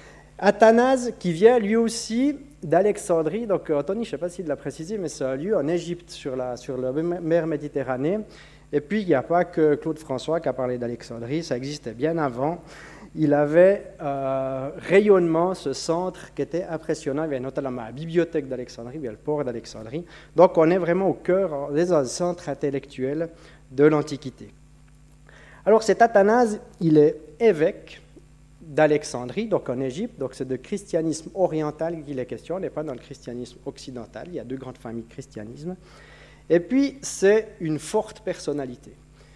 Athanase qui vient lui aussi d'Alexandrie. Donc, Anthony, je ne sais pas s'il l'a précisé, mais c'est un lieu en Égypte, sur la, sur la mer Méditerranée. Et puis, il n'y a pas que Claude François qui a parlé d'Alexandrie, ça existait bien avant. Il avait euh, rayonnement, ce centre qui était impressionnant. Il y avait notamment la bibliothèque d'Alexandrie, il y a le port d'Alexandrie. Donc, on est vraiment au cœur des centres intellectuels de l'Antiquité. Alors, cet Athanase, il est évêque d'Alexandrie, donc en Égypte. Donc, c'est de christianisme oriental qu'il est question, on n'est pas dans le christianisme occidental. Il y a deux grandes familles de christianisme. Et puis, c'est une forte personnalité.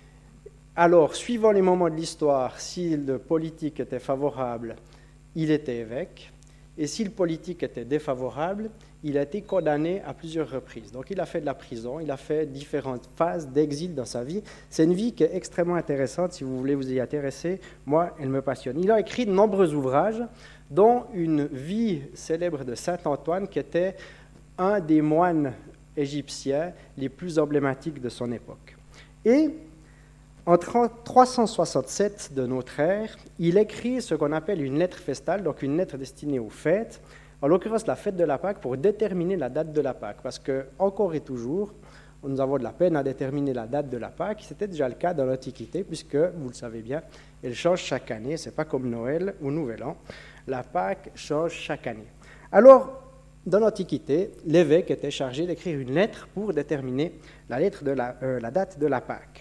Alors, suivant les moments de l'histoire, si le politique était favorable, il était évêque, et si le politique était défavorable, il a été condamné à plusieurs reprises. Donc, il a fait de la prison, il a fait différentes phases d'exil dans sa vie. C'est une vie qui est extrêmement intéressante, si vous voulez vous y intéresser. Moi, elle me passionne. Il a écrit de nombreux ouvrages, dont une vie célèbre de saint Antoine, qui était un des moines égyptiens les plus emblématiques de son époque. Et en trois cent soixante-sept de notre ère, il écrit ce qu'on appelle une lettre festale, donc une lettre destinée aux fêtes, en l'occurrence la fête de la Pâque, pour déterminer la date de la Pâque. Parce que, encore et toujours, nous avons de la peine à déterminer la date de la Pâque. C'était déjà le cas dans l'Antiquité, puisque, vous le savez bien, elle change chaque année. Ce n'est pas comme Noël ou Nouvel An. La Pâque change chaque année. Alors, dans l'Antiquité, l'évêque était chargé d'écrire une lettre pour déterminer la, lettre de la, euh, la date de la Pâque.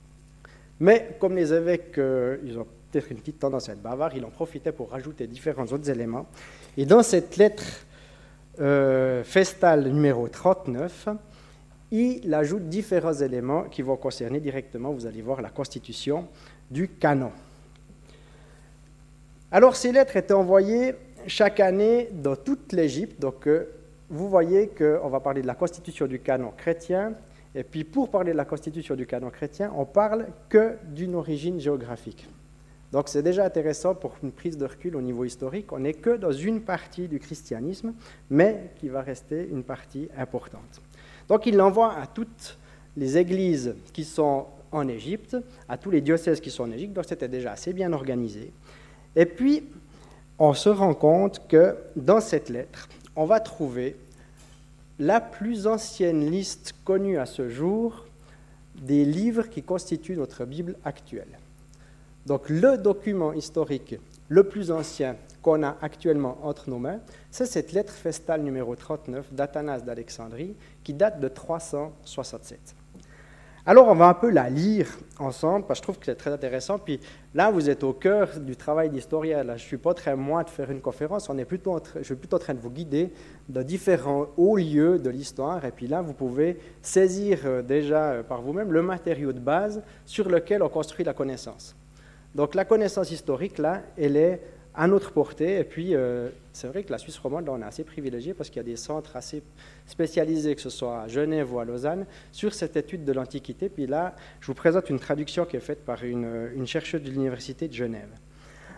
Mais comme les évêques, euh, ils ont peut-être une petite tendance à être bavards, ils en profitaient pour rajouter différents autres éléments. Et dans cette lettre euh, festale numéro trente-neuf, il ajoute différents éléments qui vont concerner directement, vous allez voir, la constitution du canon. Alors, ces lettres étaient envoyées chaque année dans toute l'Égypte. Donc, euh, vous voyez qu'on va parler de la constitution du canon chrétien. Et puis, pour parler de la constitution du canon chrétien, on parle que d'une origine géographique. Donc, c'est déjà intéressant pour une prise de recul au niveau historique. On n'est que dans une partie du christianisme, mais qui va rester une partie importante. Donc, il l'envoie à toutes les églises qui sont en Égypte, à tous les diocèses qui sont en Égypte. Donc, c'était déjà assez bien organisé. Et puis, on se rend compte que dans cette lettre, on va trouver la plus ancienne liste connue à ce jour des livres qui constituent notre Bible actuelle. Donc, le document historique le plus ancien qu'on a actuellement entre nos mains, c'est cette lettre festale numéro trente-neuf d'Athanase d'Alexandrie qui date de trois cent soixante-sept. Alors, on va un peu la lire ensemble, parce que je trouve que c'est très intéressant. Puis là, vous êtes au cœur du travail d'historien. Là, je ne suis pas très moi de faire une conférence, on est plutôt en tra- je suis plutôt en train de vous guider dans différents hauts lieux de l'histoire. Et puis là, vous pouvez saisir euh, déjà euh, par vous-même le matériau de base sur lequel on construit la connaissance. Donc, la connaissance historique, là, elle est à notre portée. Et puis, euh, c'est vrai que la Suisse romande, là, on est assez privilégié parce qu'il y a des centres assez spécialisés, que ce soit à Genève ou à Lausanne, sur cette étude de l'Antiquité. Puis là, je vous présente une traduction qui est faite par une, une chercheuse de l'Université de Genève.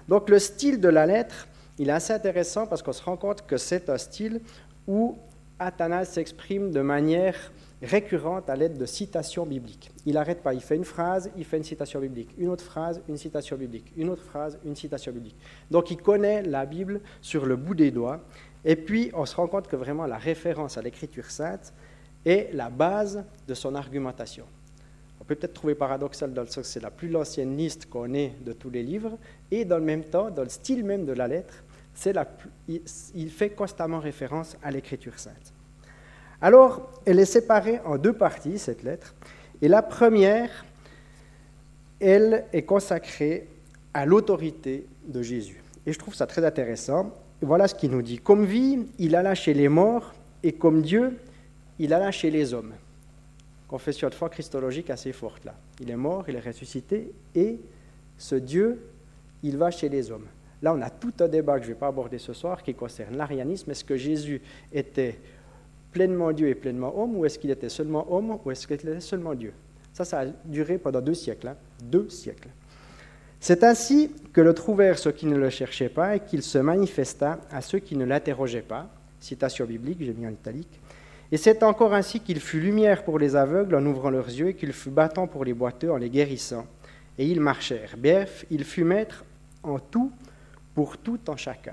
Donc le style de la lettre, il est assez intéressant parce qu'on se rend compte que c'est un style où Athanase s'exprime de manière récurrente à l'aide de citations bibliques. Il n'arrête pas, il fait une phrase, il fait une citation biblique, une autre phrase, une citation biblique, une autre phrase, une citation biblique. Donc il connaît la Bible sur le bout des doigts, et puis on se rend compte que vraiment la référence à l'Écriture sainte est la base de son argumentation. On peut peut-être trouver paradoxal dans le sens que c'est la plus ancienne liste qu'on ait de tous les livres, et dans le même temps, dans le style même de la lettre, c'est la plus, il, il fait constamment référence à l'Écriture sainte. Alors, elle est séparée en deux parties, cette lettre, et la première, elle est consacrée à l'autorité de Jésus. Et je trouve ça très intéressant. Voilà ce qu'il nous dit. Comme vie, il alla chez les morts, et comme Dieu, il alla chez les hommes. Confession de foi christologique assez forte là. Il est mort, il est ressuscité, et ce Dieu, il va chez les hommes. Là, on a tout un débat que je ne vais pas aborder ce soir qui concerne l'arianisme. Est-ce que Jésus était pleinement Dieu et pleinement homme, ou est-ce qu'il était seulement homme, ou est-ce qu'il était seulement Dieu? Ça, ça a duré pendant deux siècles. Hein, deux siècles. C'est ainsi que le trouvèrent ceux qui ne le cherchaient pas et qu'il se manifesta à ceux qui ne l'interrogeaient pas. Citation biblique, j'ai mis en italique. Et c'est encore ainsi qu'il fut lumière pour les aveugles en ouvrant leurs yeux et qu'il fut battant pour les boiteux en les guérissant. Et ils marchèrent. Bref, il fut maître en tout, pour tout en chacun.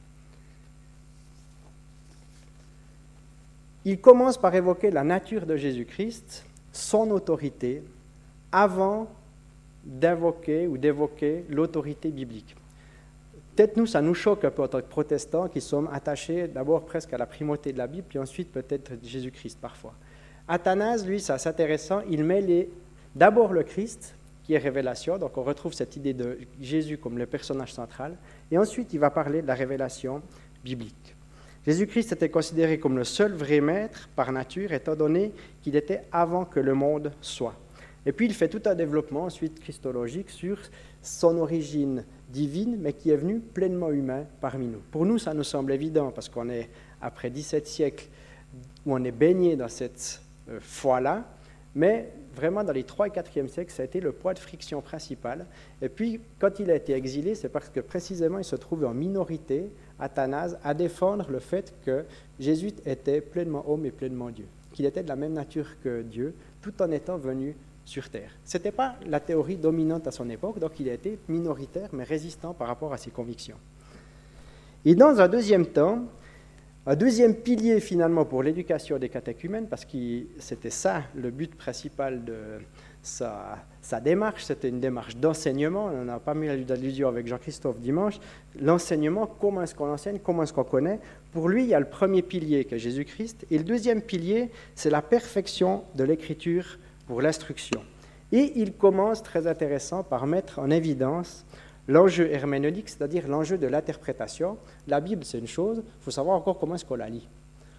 Il commence par évoquer la nature de Jésus-Christ, son autorité, avant d'invoquer ou d'évoquer l'autorité biblique. Peut-être nous, ça nous choque un peu en tant que protestants qui sommes attachés d'abord presque à la primauté de la Bible, puis ensuite peut-être de Jésus-Christ parfois. Athanase, lui, ça c'est intéressant, il met les, d'abord le Christ, qui est révélation, donc on retrouve cette idée de Jésus comme le personnage central, et ensuite il va parler de la révélation biblique. Jésus-Christ était considéré comme le seul vrai maître par nature, étant donné qu'il était avant que le monde soit. Et puis il fait tout un développement ensuite christologique sur son origine divine, mais qui est venu pleinement humain parmi nous. Pour nous, ça nous semble évident, parce qu'on est après dix-sept siècles où on est baigné dans cette euh, foi-là, mais vraiment dans les trois et quatrième siècles, ça a été le point de friction principal. Et puis, quand il a été exilé, c'est parce que précisément il se trouvait en minorité, Athanase, à défendre le fait que Jésus était pleinement homme et pleinement Dieu, qu'il était de la même nature que Dieu, tout en étant venu sur terre. Ce n'était pas la théorie dominante à son époque, donc il a été minoritaire, mais résistant par rapport à ses convictions. Et dans un deuxième temps, un deuxième pilier finalement pour l'éducation des catéchumènes, parce que c'était ça le but principal de sa, sa démarche, c'était une démarche d'enseignement, on en a pas mis d'allusion avec Jean-Christophe dimanche, l'enseignement, comment est-ce qu'on enseigne, comment est-ce qu'on connaît. Pour lui, il y a le premier pilier qui est Jésus-Christ, et le deuxième pilier, c'est la perfection de l'écriture pour l'instruction. Et il commence, très intéressant, par mettre en évidence l'enjeu herméneutique, c'est-à-dire l'enjeu de l'interprétation. La Bible, c'est une chose, il faut savoir encore comment est-ce qu'on la lit.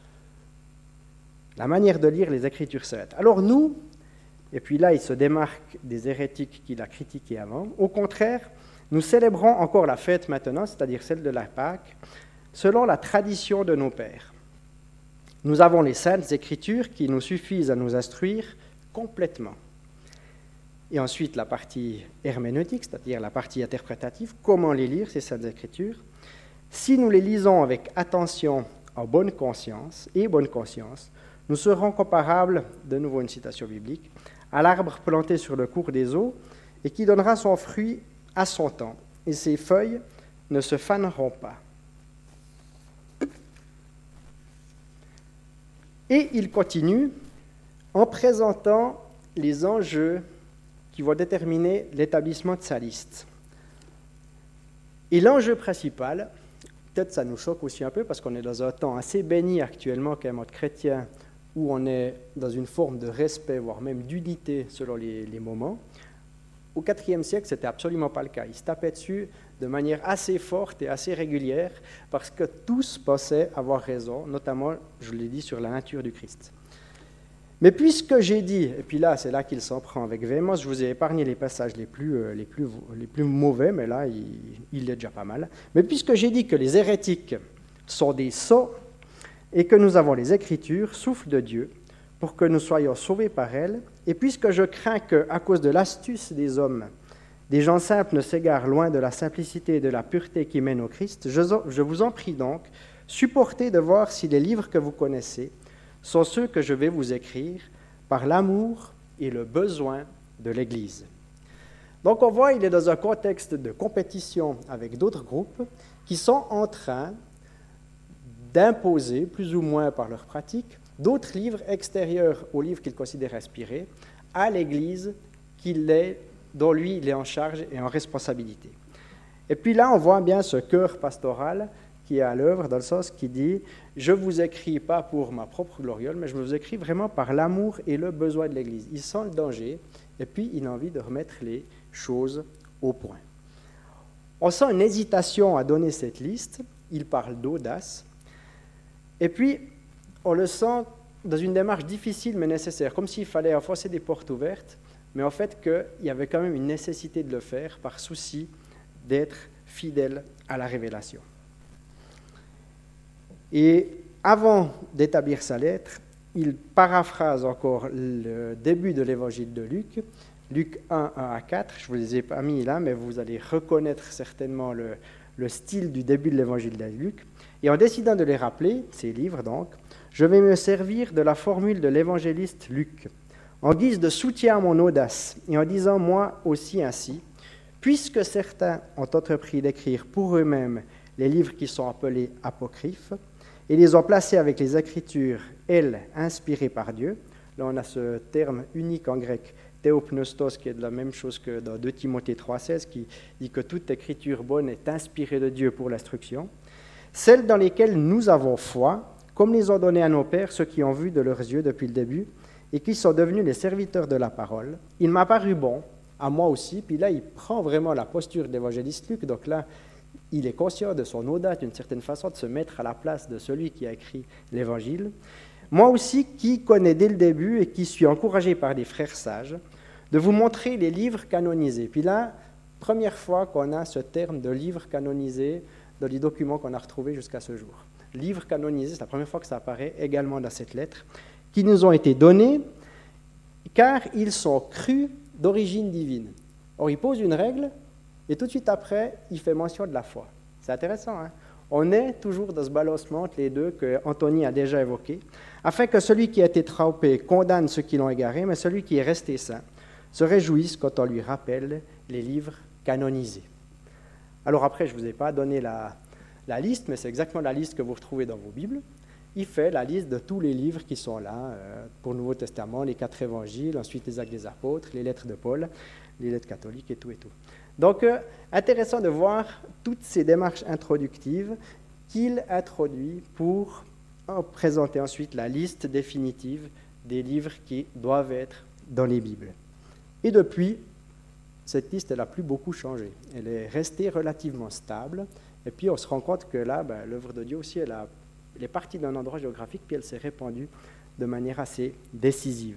La manière de lire les Écritures saintes. Alors nous, et puis là, il se démarque des hérétiques qu'il a critiqués avant, au contraire, nous célébrons encore la fête maintenant, c'est-à-dire celle de la Pâque, selon la tradition de nos pères. Nous avons les saintes Écritures qui nous suffisent à nous instruire complètement. Et ensuite, la partie herméneutique, c'est-à-dire la partie interprétative, comment les lire, ces saintes Écritures. Si nous les lisons avec attention, en bonne conscience et bonne conscience, nous serons comparables, de nouveau une citation biblique, à l'arbre planté sur le cours des eaux et qui donnera son fruit à son temps, et ses feuilles ne se faneront pas. Et il continue en présentant les enjeux qui vont déterminer l'établissement de sa liste. Et l'enjeu principal, peut-être ça nous choque aussi un peu parce qu'on est dans un temps assez béni actuellement qu'un mode chrétien où on est dans une forme de respect, voire même d'unité selon les, les moments. Au quatrième siècle, ce n'était absolument pas le cas. Ils se tapaient dessus de manière assez forte et assez régulière parce que tous pensaient avoir raison, notamment, je l'ai dit, sur la nature du Christ. Mais puisque j'ai dit, et puis là, c'est là qu'il s'en prend avec véhémence, je vous ai épargné les passages les plus, euh, les plus, les plus mauvais, mais là, il, il est déjà pas mal. Mais puisque j'ai dit que les hérétiques sont des sots et que nous avons les Écritures, souffle de Dieu, pour que nous soyons sauvés par elles, et puisque je crains qu'à cause de l'astuce des hommes, des gens simples ne s'égarent loin de la simplicité et de la pureté qui mènent au Christ, je, je vous en prie donc, supportez de voir si les livres que vous connaissez sont ceux que je vais vous écrire par l'amour et le besoin de l'Église. Donc on voit, il est dans un contexte de compétition avec d'autres groupes qui sont en train d'imposer, plus ou moins par leur pratique, d'autres livres extérieurs aux livres qu'il considère inspirés, à l'Église qu'il est, dont lui il est en charge et en responsabilité. Et puis là, on voit bien ce cœur pastoral qui est à l'œuvre, dans le sens qui dit « Je ne vous écris pas pour ma propre gloriole, mais je vous écris vraiment par l'amour et le besoin de l'Église. » Il sent le danger, et puis il a envie de remettre les choses au point. On sent une hésitation à donner cette liste, il parle d'audace, et puis on le sent dans une démarche difficile mais nécessaire, comme s'il fallait enfoncer des portes ouvertes, mais en fait qu'il y avait quand même une nécessité de le faire par souci d'être fidèle à la révélation. Et avant d'établir sa lettre, il paraphrase encore le début de l'évangile de Luc, Luc un, un à quatre, je ne vous les ai pas mis là, mais vous allez reconnaître certainement le, le style du début de l'évangile de Luc. Et en décidant de les rappeler, ces livres donc, je vais me servir de la formule de l'évangéliste Luc, en guise de soutien à mon audace, et en disant moi aussi ainsi, puisque certains ont entrepris d'écrire pour eux-mêmes les livres qui sont appelés apocryphes, et les ont placés avec les Écritures, elles, inspirées par Dieu. Là, on a ce terme unique en grec, théopneustos, qui est de la même chose que dans deux Timothée trois seize, qui dit que toute écriture bonne est inspirée de Dieu pour l'instruction. Celles dans lesquelles nous avons foi, comme les ont données à nos pères, ceux qui ont vu de leurs yeux depuis le début, et qui sont devenus les serviteurs de la parole. Il m'a paru bon, à moi aussi, puis là, il prend vraiment la posture de l'évangéliste Luc, donc là, il est conscient de son audace, d'une certaine façon, de se mettre à la place de celui qui a écrit l'Évangile. Moi aussi, qui connais dès le début et qui suis encouragé par des frères sages, de vous montrer les livres canonisés. Puis là, première fois qu'on a ce terme de livre canonisé dans les documents qu'on a retrouvés jusqu'à ce jour. Livres canonisés, c'est la première fois que ça apparaît également dans cette lettre, qui nous ont été donnés car ils sont crus d'origine divine. Or, il pose une règle, et tout de suite après, il fait mention de la foi. C'est intéressant, hein? On est toujours dans ce balancement entre les deux que Anthony a déjà évoqué, afin que celui qui a été trompé condamne ceux qui l'ont égaré, mais celui qui est resté saint se réjouisse quand on lui rappelle les livres canonisés. Alors après, je ne vous ai pas donné la, la liste, mais c'est exactement la liste que vous retrouvez dans vos Bibles. Il fait la liste de tous les livres qui sont là euh, pour le Nouveau Testament, les quatre évangiles, ensuite les actes des apôtres, les lettres de Paul, les lettres catholiques et tout et tout. Donc, euh, intéressant de voir toutes ces démarches introductives qu'il introduit pour présenter ensuite la liste définitive des livres qui doivent être dans les Bibles. Et depuis, cette liste, elle n'a plus beaucoup changé. Elle est restée relativement stable. Et puis, on se rend compte que là, ben, l'œuvre de Dieu aussi, elle, a, elle est partie d'un endroit géographique, puis elle s'est répandue de manière assez décisive.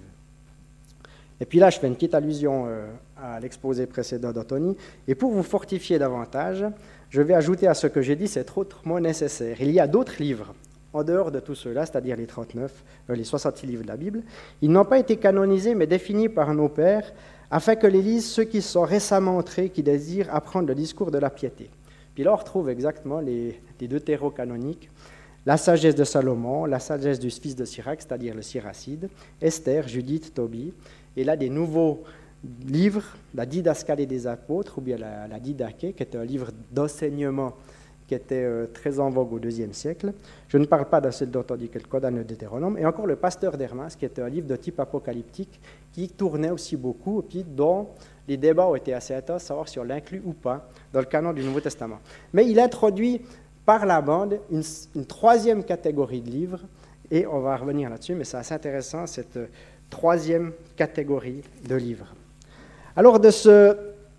Et puis là, je fais une petite allusion euh, à l'exposé précédent d'Anthony. Et pour vous fortifier davantage, je vais ajouter à ce que j'ai dit cet autre mot nécessaire. Il y a d'autres livres, en dehors de tout cela, c'est-à-dire les trente-neuf, euh, les soixante-six livres de la Bible. Ils n'ont pas été canonisés, mais définis par nos pères, afin que les lisent ceux qui sont récemment entrés, qui désirent apprendre le discours de la piété. Puis là, on retrouve exactement les, les deux terreaux canoniques. La sagesse de Salomon, la sagesse du fils de Sirach, c'est-à-dire le Siracide, Esther, Judith, Tobie, et là des nouveaux livres, la Didascalie des apôtres, ou bien la, la Didaché, qui était un livre d'enseignement qui était euh, très en vogue au deuxième siècle. Je ne parle pas de celle dont on dit qu'elle condamne le Deutéronome, et encore le Pasteur d'Hermas, qui était un livre de type apocalyptique, qui tournait aussi beaucoup, et puis dont les débats ont été assez intenses, savoir si on l'inclut ou pas dans le canon du Nouveau Testament. Mais il introduit par la bande une, une troisième catégorie de livres, et on va revenir là-dessus, mais c'est assez intéressant, cette troisième catégorie de livres. Alors, de, ce,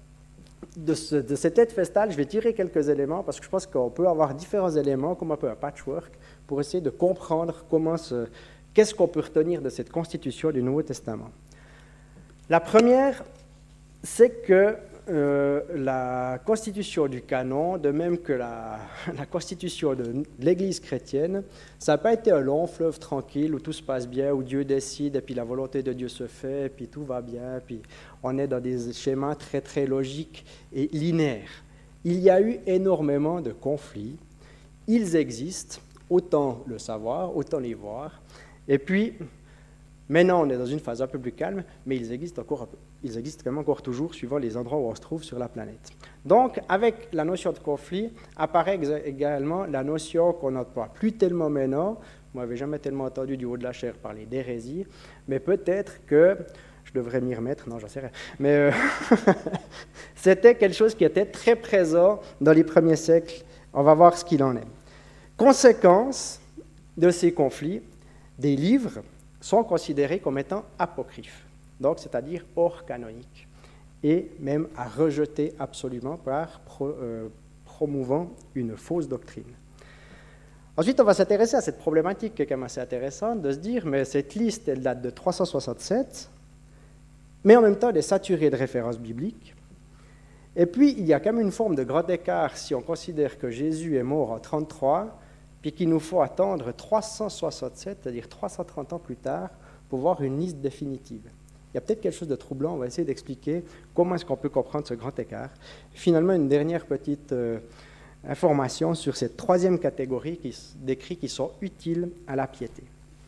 de, ce, de cette aide festale, je vais tirer quelques éléments, parce que je pense qu'on peut avoir différents éléments, comme un peu un patchwork, pour essayer de comprendre comment ce, qu'est-ce qu'on peut retenir de cette constitution du Nouveau Testament. La première, c'est que euh, la constitution du canon, de même que la, la constitution de l'Église chrétienne, ça n'a pas été un long fleuve tranquille où tout se passe bien, où Dieu décide, et puis la volonté de Dieu se fait, et puis tout va bien, puis on est dans des schémas très, très logiques et linéaires. Il y a eu énormément de conflits. Ils existent, autant le savoir, autant les voir. Et puis, maintenant, on est dans une phase un peu plus calme, mais ils existent encore un peu. Ils existent quand même encore toujours, suivant les endroits où on se trouve sur la planète. Donc, avec la notion de conflit, apparaît également la notion qu'on n'emploie plus tellement maintenant. Moi, je n'avais jamais tellement entendu du haut de la chair parler d'hérésie, mais peut-être que, je devrais m'y remettre, non, j'en sais rien, mais euh, c'était quelque chose qui était très présent dans les premiers siècles. On va voir ce qu'il en est. Conséquence de ces conflits, des livres sont considérés comme étant apocryphes, donc c'est-à-dire hors canoniques, et même à rejeter absolument par pro, euh, promouvant une fausse doctrine. Ensuite, on va s'intéresser à cette problématique qui est quand même assez intéressante, de se dire, mais cette liste, elle date de trois cent soixante-sept, mais en même temps, elle est saturée de références bibliques. Et puis, il y a quand même une forme de grand écart si on considère que Jésus est mort en trente-trois, puis qu'il nous faut attendre trois cent soixante-sept, c'est-à-dire trois cent trente ans plus tard, pour voir une liste définitive. Il y a peut-être quelque chose de troublant, on va essayer d'expliquer comment est-ce qu'on peut comprendre ce grand écart. Finalement, une dernière petite euh, information sur cette troisième catégorie qui décrit qui sont utiles à la piété.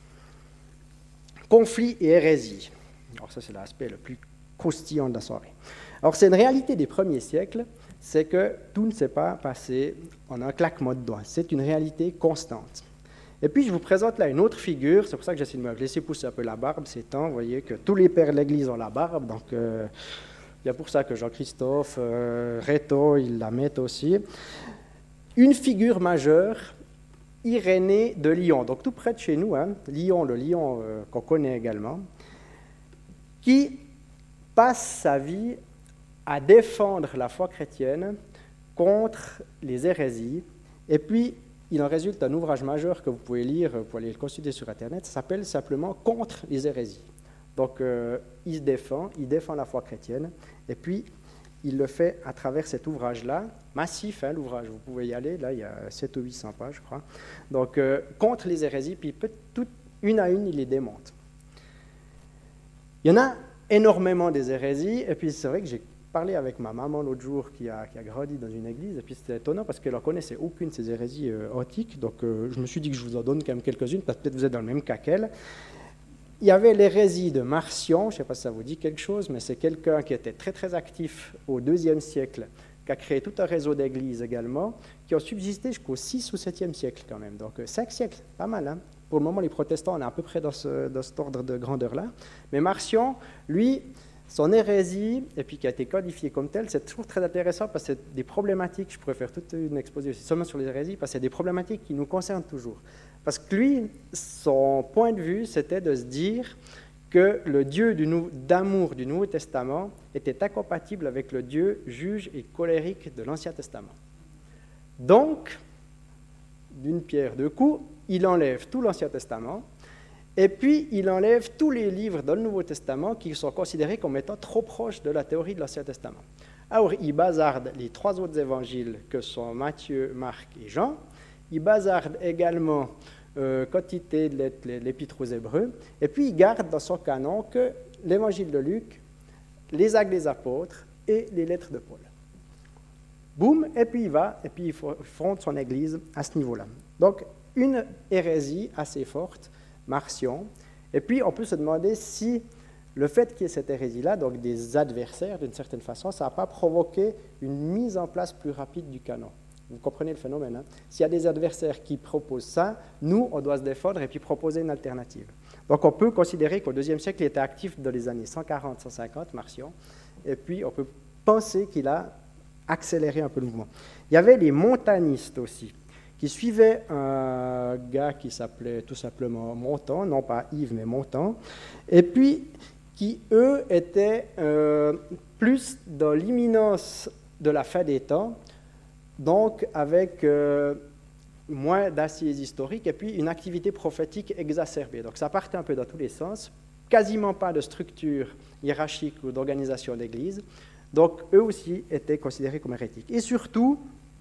Conflit et hérésie. Alors ça, c'est l'aspect le plus croustillant de la soirée. Alors, c'est une réalité des premiers siècles, c'est que tout ne s'est pas passé en un claquement de doigts. C'est une réalité constante. Et puis, je vous présente là une autre figure. C'est pour ça que j'essaie de me laisser pousser un peu la barbe ces temps. Vous voyez que tous les pères de l'Église ont la barbe. Donc, euh, il y a pour ça que Jean-Christophe, euh, Réto, ils la mettent aussi. Une figure majeure, Irénée de Lyon. Donc, tout près de chez nous, hein, Lyon, le Lyon euh, qu'on connaît également, qui passe sa vie à défendre la foi chrétienne contre les hérésies. Et puis, il en résulte un ouvrage majeur que vous pouvez lire, vous pouvez aller le consulter sur Internet, ça s'appelle simplement « Contre les hérésies ». Donc, euh, il se défend, il défend la foi chrétienne, et puis il le fait à travers cet ouvrage-là, massif, hein, l'ouvrage, vous pouvez y aller, là, il y a sept ou huit cents pages, je crois. Donc, euh, contre les hérésies, puis peut, tout, une à une, il les démonte. Il y en a énormément des hérésies, et puis c'est vrai que j'ai parlé avec ma maman l'autre jour qui a, qui a grandi dans une église, et puis c'était étonnant parce qu'elle ne connaissait aucune de ces hérésies euh, antiques, donc euh, je me suis dit que je vous en donne quand même quelques-unes, parce que peut-être vous êtes dans le même cas qu'elle. Il y avait l'hérésie de Marcion, je ne sais pas si ça vous dit quelque chose, mais c'est quelqu'un qui était très très actif au deuxième siècle, qui a créé tout un réseau d'églises également, qui ont subsisté jusqu'au six ou septième siècle quand même, donc euh, cinq siècles, pas mal, hein. Pour le moment, les protestants, on est à peu près dans, ce, dans cet ordre de grandeur-là. Mais Marcion, lui, son hérésie, et puis qui a été codifiée comme telle, c'est toujours très intéressant parce que c'est des problématiques, je pourrais faire toute une exposition seulement sur les hérésies, parce que c'est des problématiques qui nous concernent toujours. Parce que lui, son point de vue, c'était de se dire que le Dieu du nou- d'amour du Nouveau Testament était incompatible avec le Dieu juge et colérique de l'Ancien Testament. Donc, d'une pierre deux coups, il enlève tout l'Ancien Testament, et puis il enlève tous les livres dans le Nouveau Testament qui sont considérés comme étant trop proches de la théorie de l'Ancien Testament. Alors, il bazarde les trois autres évangiles que sont Matthieu, Marc et Jean. Il bazarde également euh, quantité de l'Épître aux Hébreux, et puis il garde dans son canon que l'évangile de Luc, les actes des apôtres et les lettres de Paul. Boum, et puis il va, et puis il fonde son église à ce niveau-là. Donc, une hérésie assez forte, Marcion, et puis on peut se demander si le fait qu'il y ait cette hérésie-là, donc des adversaires d'une certaine façon, ça n'a pas provoqué une mise en place plus rapide du canon. Vous comprenez le phénomène, hein? S'il y a des adversaires qui proposent ça, nous, on doit se défendre et puis proposer une alternative. Donc on peut considérer qu'au deuxième siècle, il était actif dans les années cent quarante à cent cinquante, Marcion, et puis on peut penser qu'il a accéléré un peu le mouvement. Il y avait les montanistes aussi, qui suivait un gars qui s'appelait tout simplement Montand, non pas Yves, mais Montand, et puis qui, eux, étaient euh, plus dans l'imminence de la fin des temps, donc avec euh, moins d'assises historiques, et puis une activité prophétique exacerbée. Donc ça partait un peu dans tous les sens, quasiment pas de structure hiérarchique ou d'organisation d'église, Donc, eux aussi étaient considérés comme hérétiques. Et surtout,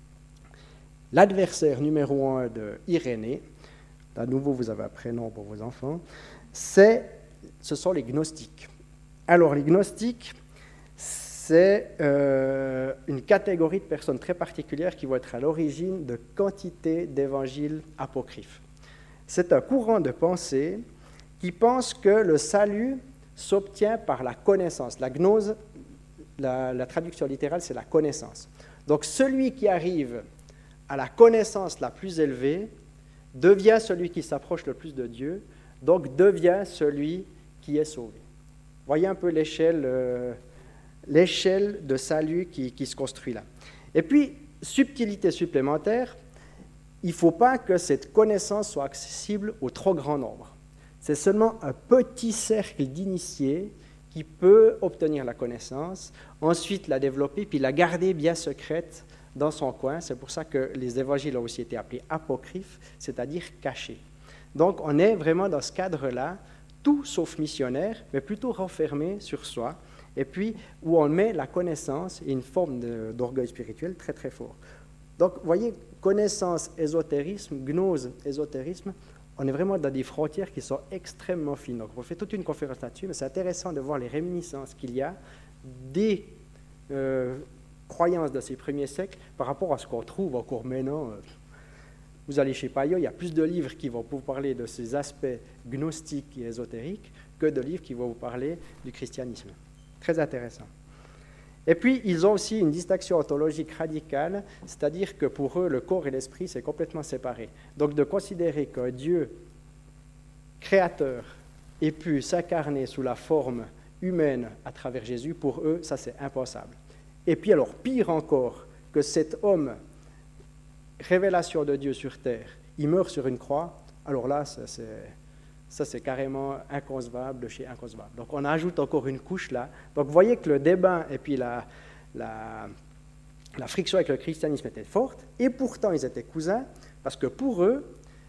l'adversaire numéro un de Irénée, à nouveau vous avez un prénom pour vos enfants, c'est, ce sont les gnostiques. Alors, les gnostiques, c'est euh, une catégorie de personnes très particulières qui vont être à l'origine de quantité d'évangiles apocryphes. C'est un courant de pensée qui pense que le salut s'obtient par la connaissance. La gnose, la, la traduction littérale, c'est la connaissance. Donc, celui qui arrive à la connaissance la plus élevée devient celui qui s'approche le plus de Dieu, donc devient celui qui est sauvé. Voyez un peu l'échelle... Euh, l'échelle de salut qui, qui se construit là. Et puis, subtilité supplémentaire, il ne faut pas que cette connaissance soit accessible au trop grand nombre. C'est seulement un petit cercle d'initiés qui peut obtenir la connaissance, ensuite la développer, puis la garder bien secrète dans son coin. C'est pour ça que les évangiles ont aussi été appelés apocryphes, c'est-à-dire cachés. Donc, on est vraiment dans ce cadre-là, tout sauf missionnaire, mais plutôt renfermé sur soi, et puis où on met la connaissance et une forme de, d'orgueil spirituel très très fort. Donc, vous voyez, connaissance, ésotérisme, gnose, ésotérisme, on est vraiment dans des frontières qui sont extrêmement fines. Donc, on fait toute une conférence là-dessus, mais c'est intéressant de voir les réminiscences qu'il y a des euh, croyances de ces premiers siècles par rapport à ce qu'on trouve encore maintenant. Vous allez chez Payot, il y a plus de livres qui vont vous parler de ces aspects gnostiques et ésotériques que de livres qui vont vous parler du christianisme. Très intéressant. Et puis, ils ont aussi une distinction ontologique radicale, c'est-à-dire que pour eux, le corps et l'esprit, c'est complètement séparé. Donc, de considérer qu'un Dieu créateur ait pu s'incarner sous la forme humaine à travers Jésus, pour eux, ça, c'est impensable. Et puis, alors, pire encore, que cet homme, révélation de Dieu sur terre, il meurt sur une croix, alors là, ça, c'est... Ça, c'est carrément inconcevable de chez inconcevable. Donc, on ajoute encore une couche là. Donc, vous voyez que le débat et puis la, la, la friction avec le christianisme était forte, et pourtant, ils étaient cousins, parce que pour eux,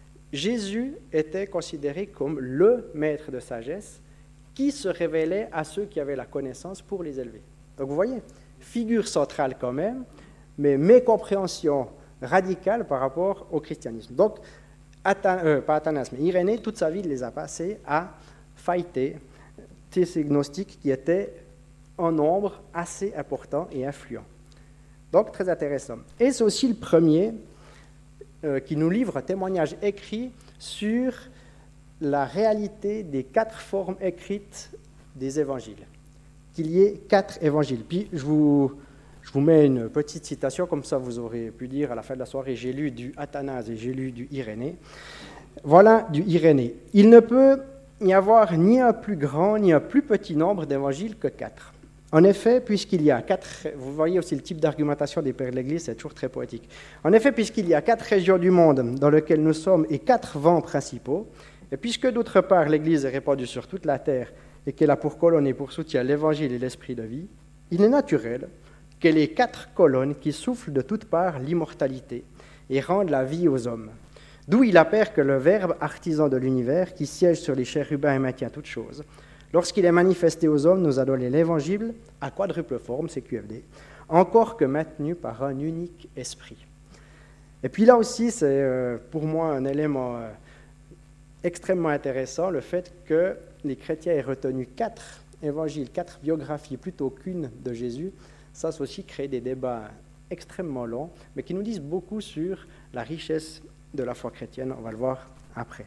Jésus était considéré comme le maître de sagesse qui se révélait à ceux qui avaient la connaissance pour les élever. Donc, vous voyez, figure centrale quand même, mais mécompréhension radicale par rapport au christianisme. Donc, Athan, euh, pas Athanas, mais Irénée, toute sa vie, il les a passés à fighter ces gnostiques qui étaient en nombre assez important et influent. Donc, très intéressant. Et c'est aussi le premier euh, qui nous livre un témoignage écrit sur la réalité des quatre formes écrites des évangiles. Qu'il y ait quatre évangiles. Puis, je vous... Je vous mets une petite citation, comme ça vous aurez pu dire à la fin de la soirée, j'ai lu du Athanase et j'ai lu du Irénée. Voilà du Irénée. Il ne peut y avoir ni un plus grand ni un plus petit nombre d'évangiles que quatre. En effet, puisqu'il y a quatre, vous voyez aussi le type d'argumentation des pères de l'Église, c'est toujours très poétique. En effet, puisqu'il y a quatre régions du monde dans lesquelles nous sommes et quatre vents principaux, et puisque d'autre part l'Église est répandue sur toute la terre et qu'elle a pour colonne et pour soutien l'Évangile et l'Esprit de vie, il est naturel que les quatre colonnes qui soufflent de toutes parts l'immortalité et rendent la vie aux hommes. D'où il appert que le Verbe, artisan de l'univers, qui siège sur les chérubins et maintient toutes choses, lorsqu'il est manifesté aux hommes, nous a donné l'Évangile à quadruple forme, c'est Q F D, encore que maintenu par un unique esprit. Et puis là aussi, c'est euh, pour moi un élément euh, extrêmement intéressant, le fait que les chrétiens aient retenu quatre évangiles, quatre biographies plutôt qu'une de Jésus. Ça, c'est aussi créer des débats extrêmement longs, mais qui nous disent beaucoup sur la richesse de la foi chrétienne. On va le voir après.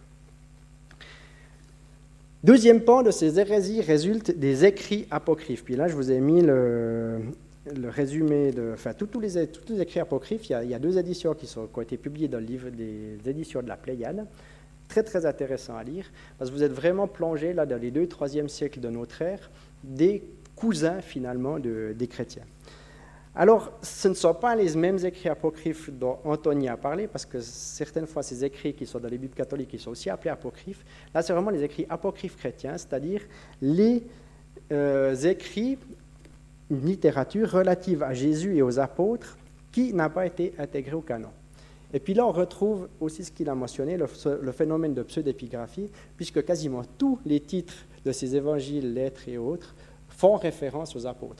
Deuxième pan de ces hérésies résulte des écrits apocryphes. Puis là, je vous ai mis le, le résumé de... Enfin, tous les, tous les écrits apocryphes, il y, a, il y a deux éditions qui, sont, qui ont été publiées dans le livre des éditions de la Pléiade. Très, très intéressant à lire, parce que vous êtes vraiment plongé là, dans les deux et troisième siècles de notre ère, des cousins, finalement, de, des chrétiens. Alors, ce ne sont pas les mêmes écrits apocryphes dont Anthony a parlé, parce que certaines fois, ces écrits qui sont dans les Bibles catholiques, ils sont aussi appelés apocryphes. Là, c'est vraiment les écrits apocryphes chrétiens, c'est-à-dire les euh, écrits, une littérature relative à Jésus et aux apôtres qui n'a pas été intégrée au canon. Et puis là, on retrouve aussi ce qu'il a mentionné, le, le phénomène de pseudépigraphie, puisque quasiment tous les titres de ces évangiles, lettres et autres font référence aux apôtres.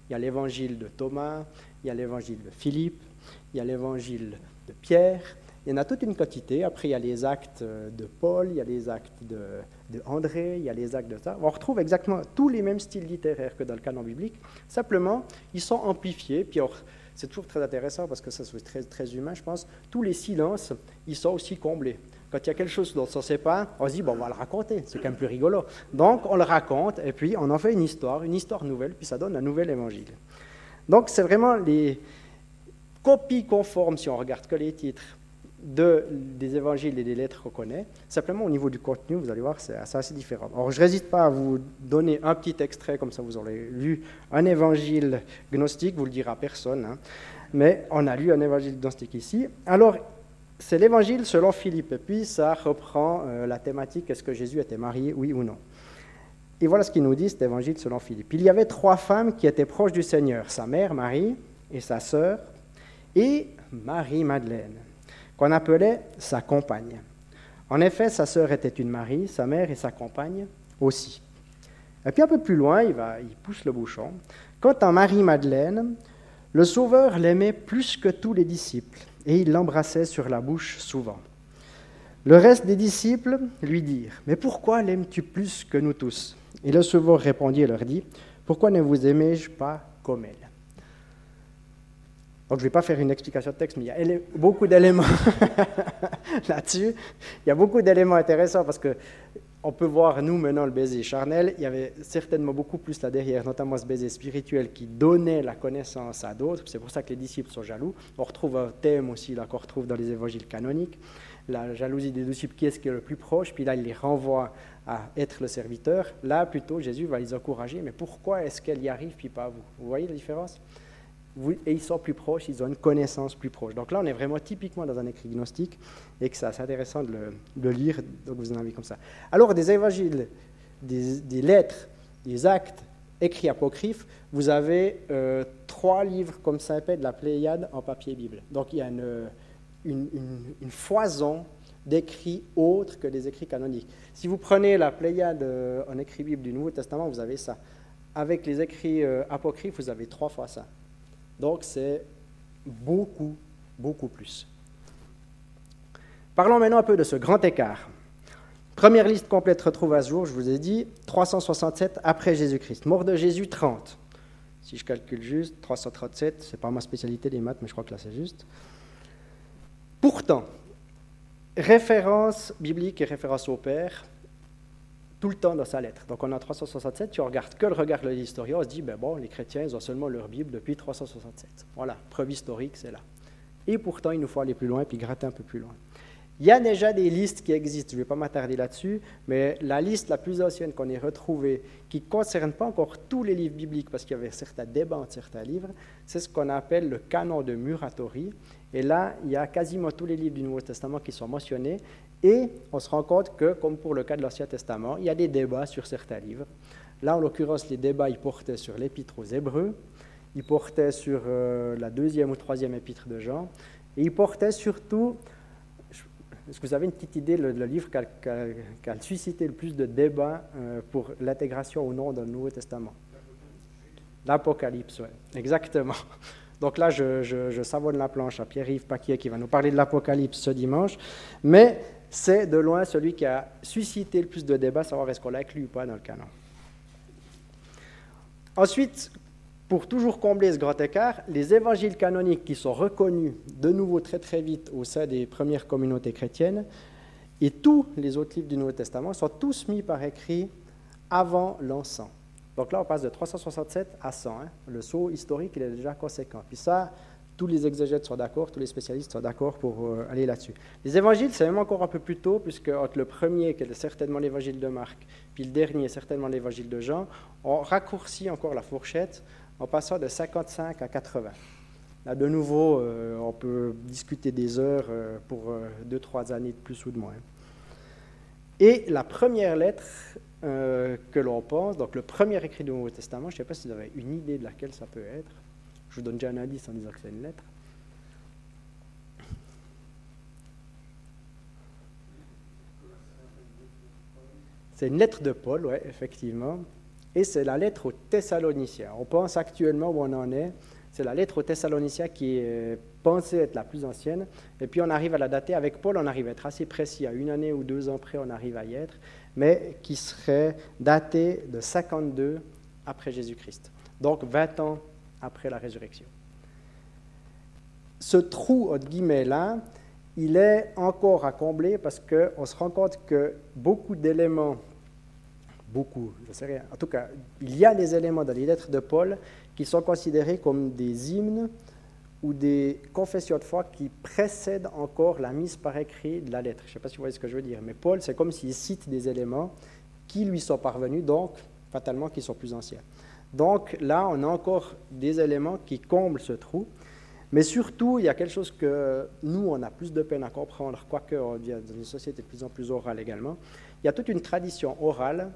il y a l'évangile de Thomas, il y a l'évangile de Philippe, il y a l'évangile de Pierre, il y en a toute une quantité. Après, il y a les actes de Paul, il y a les actes de, de André, il y a les actes de ça. On retrouve exactement tous les mêmes styles littéraires que dans le canon biblique, simplement, ils sont amplifiés, puis alors, c'est toujours très intéressant parce que ça c'est très, très humain, je pense. Tous les silences, ils sont aussi comblés. Quand il y a quelque chose dont on ne sait pas, on se dit, bon, on va le raconter, c'est quand même plus rigolo. Donc, on le raconte et puis on en fait une histoire, une histoire nouvelle, puis ça donne un nouvel évangile. Donc, c'est vraiment les copies conformes, si on regarde que les titres, de, des évangiles et des lettres qu'on connaît. Simplement, au niveau du contenu, vous allez voir, c'est assez différent. Alors, je n'hésite pas à vous donner un petit extrait, comme ça vous aurez lu un évangile gnostique, vous ne le direz à personne, hein, mais on a lu un évangile gnostique ici. Alors, c'est l'évangile selon Philippe, et puis ça reprend euh, la thématique, est-ce que Jésus était marié, oui ou non. Et voilà ce qu'il nous dit, cet évangile selon Philippe. Il y avait trois femmes qui étaient proches du Seigneur, sa mère Marie et sa sœur, et Marie-Madeleine, qu'on appelait sa compagne. En effet, sa sœur était une Marie, sa mère et sa compagne aussi. Et puis un peu plus loin, il, va, il pousse le bouchon. Quant à Marie-Madeleine, le Sauveur l'aimait plus que tous les disciples, et il l'embrassait sur la bouche souvent. Le reste des disciples lui dirent, « Mais pourquoi l'aimes-tu plus que nous tous ?» Et le Sauveur répondit et leur dit, « Pourquoi ne vous aimais-je pas comme elle ?» Donc, je ne vais pas faire une explication de texte, mais il y a beaucoup d'éléments là-dessus. Il y a beaucoup d'éléments intéressants parce qu'on peut voir, nous, maintenant, le baiser charnel. Il y avait certainement beaucoup plus là derrière, notamment ce baiser spirituel qui donnait la connaissance à d'autres. C'est pour ça que les disciples sont jaloux. On retrouve un thème aussi là qu'on retrouve dans les évangiles canoniques. La jalousie des disciples, qui est-ce qui est le plus proche? Puis là, il les renvoie à être le serviteur. Là, plutôt, Jésus va les encourager. Mais pourquoi est-ce qu'elle y arrive, puis pas vous? Vous voyez la différence? Et ils sont plus proches, ils ont une connaissance plus proche. Donc là, on est vraiment typiquement dans un écrit gnostique et que c'est assez intéressant de le, de le lire, donc vous en avez comme ça. Alors, des évangiles, des, des lettres, des actes écrits apocryphes, vous avez euh, trois livres, comme ça s'appelle, de la Pléiade en papier Bible. Donc, il y a une, une, une, une foison d'écrits autres que des écrits canoniques. Si vous prenez la Pléiade euh, en écrit Bible du Nouveau Testament, vous avez ça. Avec les écrits euh, apocryphes, vous avez trois fois ça. Donc, c'est beaucoup, beaucoup plus. Parlons maintenant un peu de ce grand écart. Première liste complète retrouvée à ce jour, je vous ai dit, trois cent soixante-sept après Jésus-Christ. Mort de Jésus, trente. Si je calcule juste, trois cent trente-sept, ce n'est pas ma spécialité des maths, mais je crois que là c'est juste. Pourtant, référence biblique et référence au Père, tout le temps dans sa lettre. Donc on a trois cent soixante-sept, tu regardes que le regard de l'historien, on se dit, ben bon, les chrétiens, ils ont seulement leur Bible depuis trois cent soixante-sept. Voilà, preuve historique, c'est là. Et pourtant, il nous faut aller plus loin, puis gratter un peu plus loin. Il y a déjà des listes qui existent, je ne vais pas m'attarder là-dessus, mais la liste la plus ancienne qu'on ait retrouvée, qui ne concerne pas encore tous les livres bibliques, parce qu'il y avait certains débats entre certains livres, c'est ce qu'on appelle le canon de Muratori. Et là, il y a quasiment tous les livres du Nouveau Testament qui sont mentionnés, et on se rend compte que, comme pour le cas de l'Ancien Testament, il y a des débats sur certains livres. Là, en l'occurrence, les débats, ils portaient sur l'Épître aux Hébreux, ils portaient sur euh, la deuxième ou troisième épître de Jean, et ils portaient surtout... Est-ce que vous avez une petite idée, le, le livre qui a, qui, a, qui a suscité le plus de débats euh, pour l'intégration ou non dans le Nouveau Testament? L'Apocalypse, oui, exactement. Donc là, je, je, je savonne la planche à Pierre-Yves Paquier qui va nous parler de l'Apocalypse ce dimanche, mais c'est de loin celui qui a suscité le plus de débats, savoir est-ce qu'on l'a inclus ou pas dans le canon. Ensuite, pour toujours combler ce grand écart, les évangiles canoniques qui sont reconnus de nouveau très très vite au sein des premières communautés chrétiennes et tous les autres livres du Nouveau Testament sont tous mis par écrit avant l'an cent. Donc là, on passe de trois cent soixante-sept à cent. Hein. Le saut historique, il est déjà conséquent. Puis ça, tous les exégètes sont d'accord, tous les spécialistes sont d'accord pour euh, aller là-dessus. Les évangiles, c'est même encore un peu plus tôt, puisque entre le premier, qui est certainement l'évangile de Marc, puis le dernier, certainement l'évangile de Jean, on raccourcit encore la fourchette en passant de cinquante-cinq à quatre-vingts. Là, de nouveau, euh, on peut discuter des heures euh, pour euh, deux, trois années de plus ou de moins. Et la première lettre euh, que l'on pense, donc le premier écrit du Nouveau Testament, je ne sais pas si vous avez une idée de laquelle ça peut être. Je vous donne déjà un indice en disant que c'est une lettre. C'est une lettre de Paul, oui, effectivement. et c'est la lettre aux Thessaloniciens. On pense actuellement où on en est, c'est la lettre aux Thessaloniciens qui est pensée être la plus ancienne, et puis on arrive à la dater. Avec Paul, on arrive à être assez précis, à une année ou deux ans près, on arrive à y être, mais qui serait datée de cinquante-deux après Jésus-Christ, donc vingt ans après la résurrection. Ce trou, entre guillemets, là, il est encore à combler parce qu'on se rend compte que beaucoup d'éléments, beaucoup, je ne sais rien, en tout cas, il y a des éléments dans les lettres de Paul qui sont considérés comme des hymnes ou des confessions de foi qui précèdent encore la mise par écrit de la lettre. Je ne sais pas si vous voyez ce que je veux dire, mais Paul, c'est comme s'il cite des éléments qui lui sont parvenus, donc fatalement qui sont plus anciens. Donc là, on a encore des éléments qui comblent ce trou. Mais surtout, il y a quelque chose que nous, on a plus de peine à comprendre, quoique on vit dans une société de plus en plus orale également. Il y a toute une tradition orale,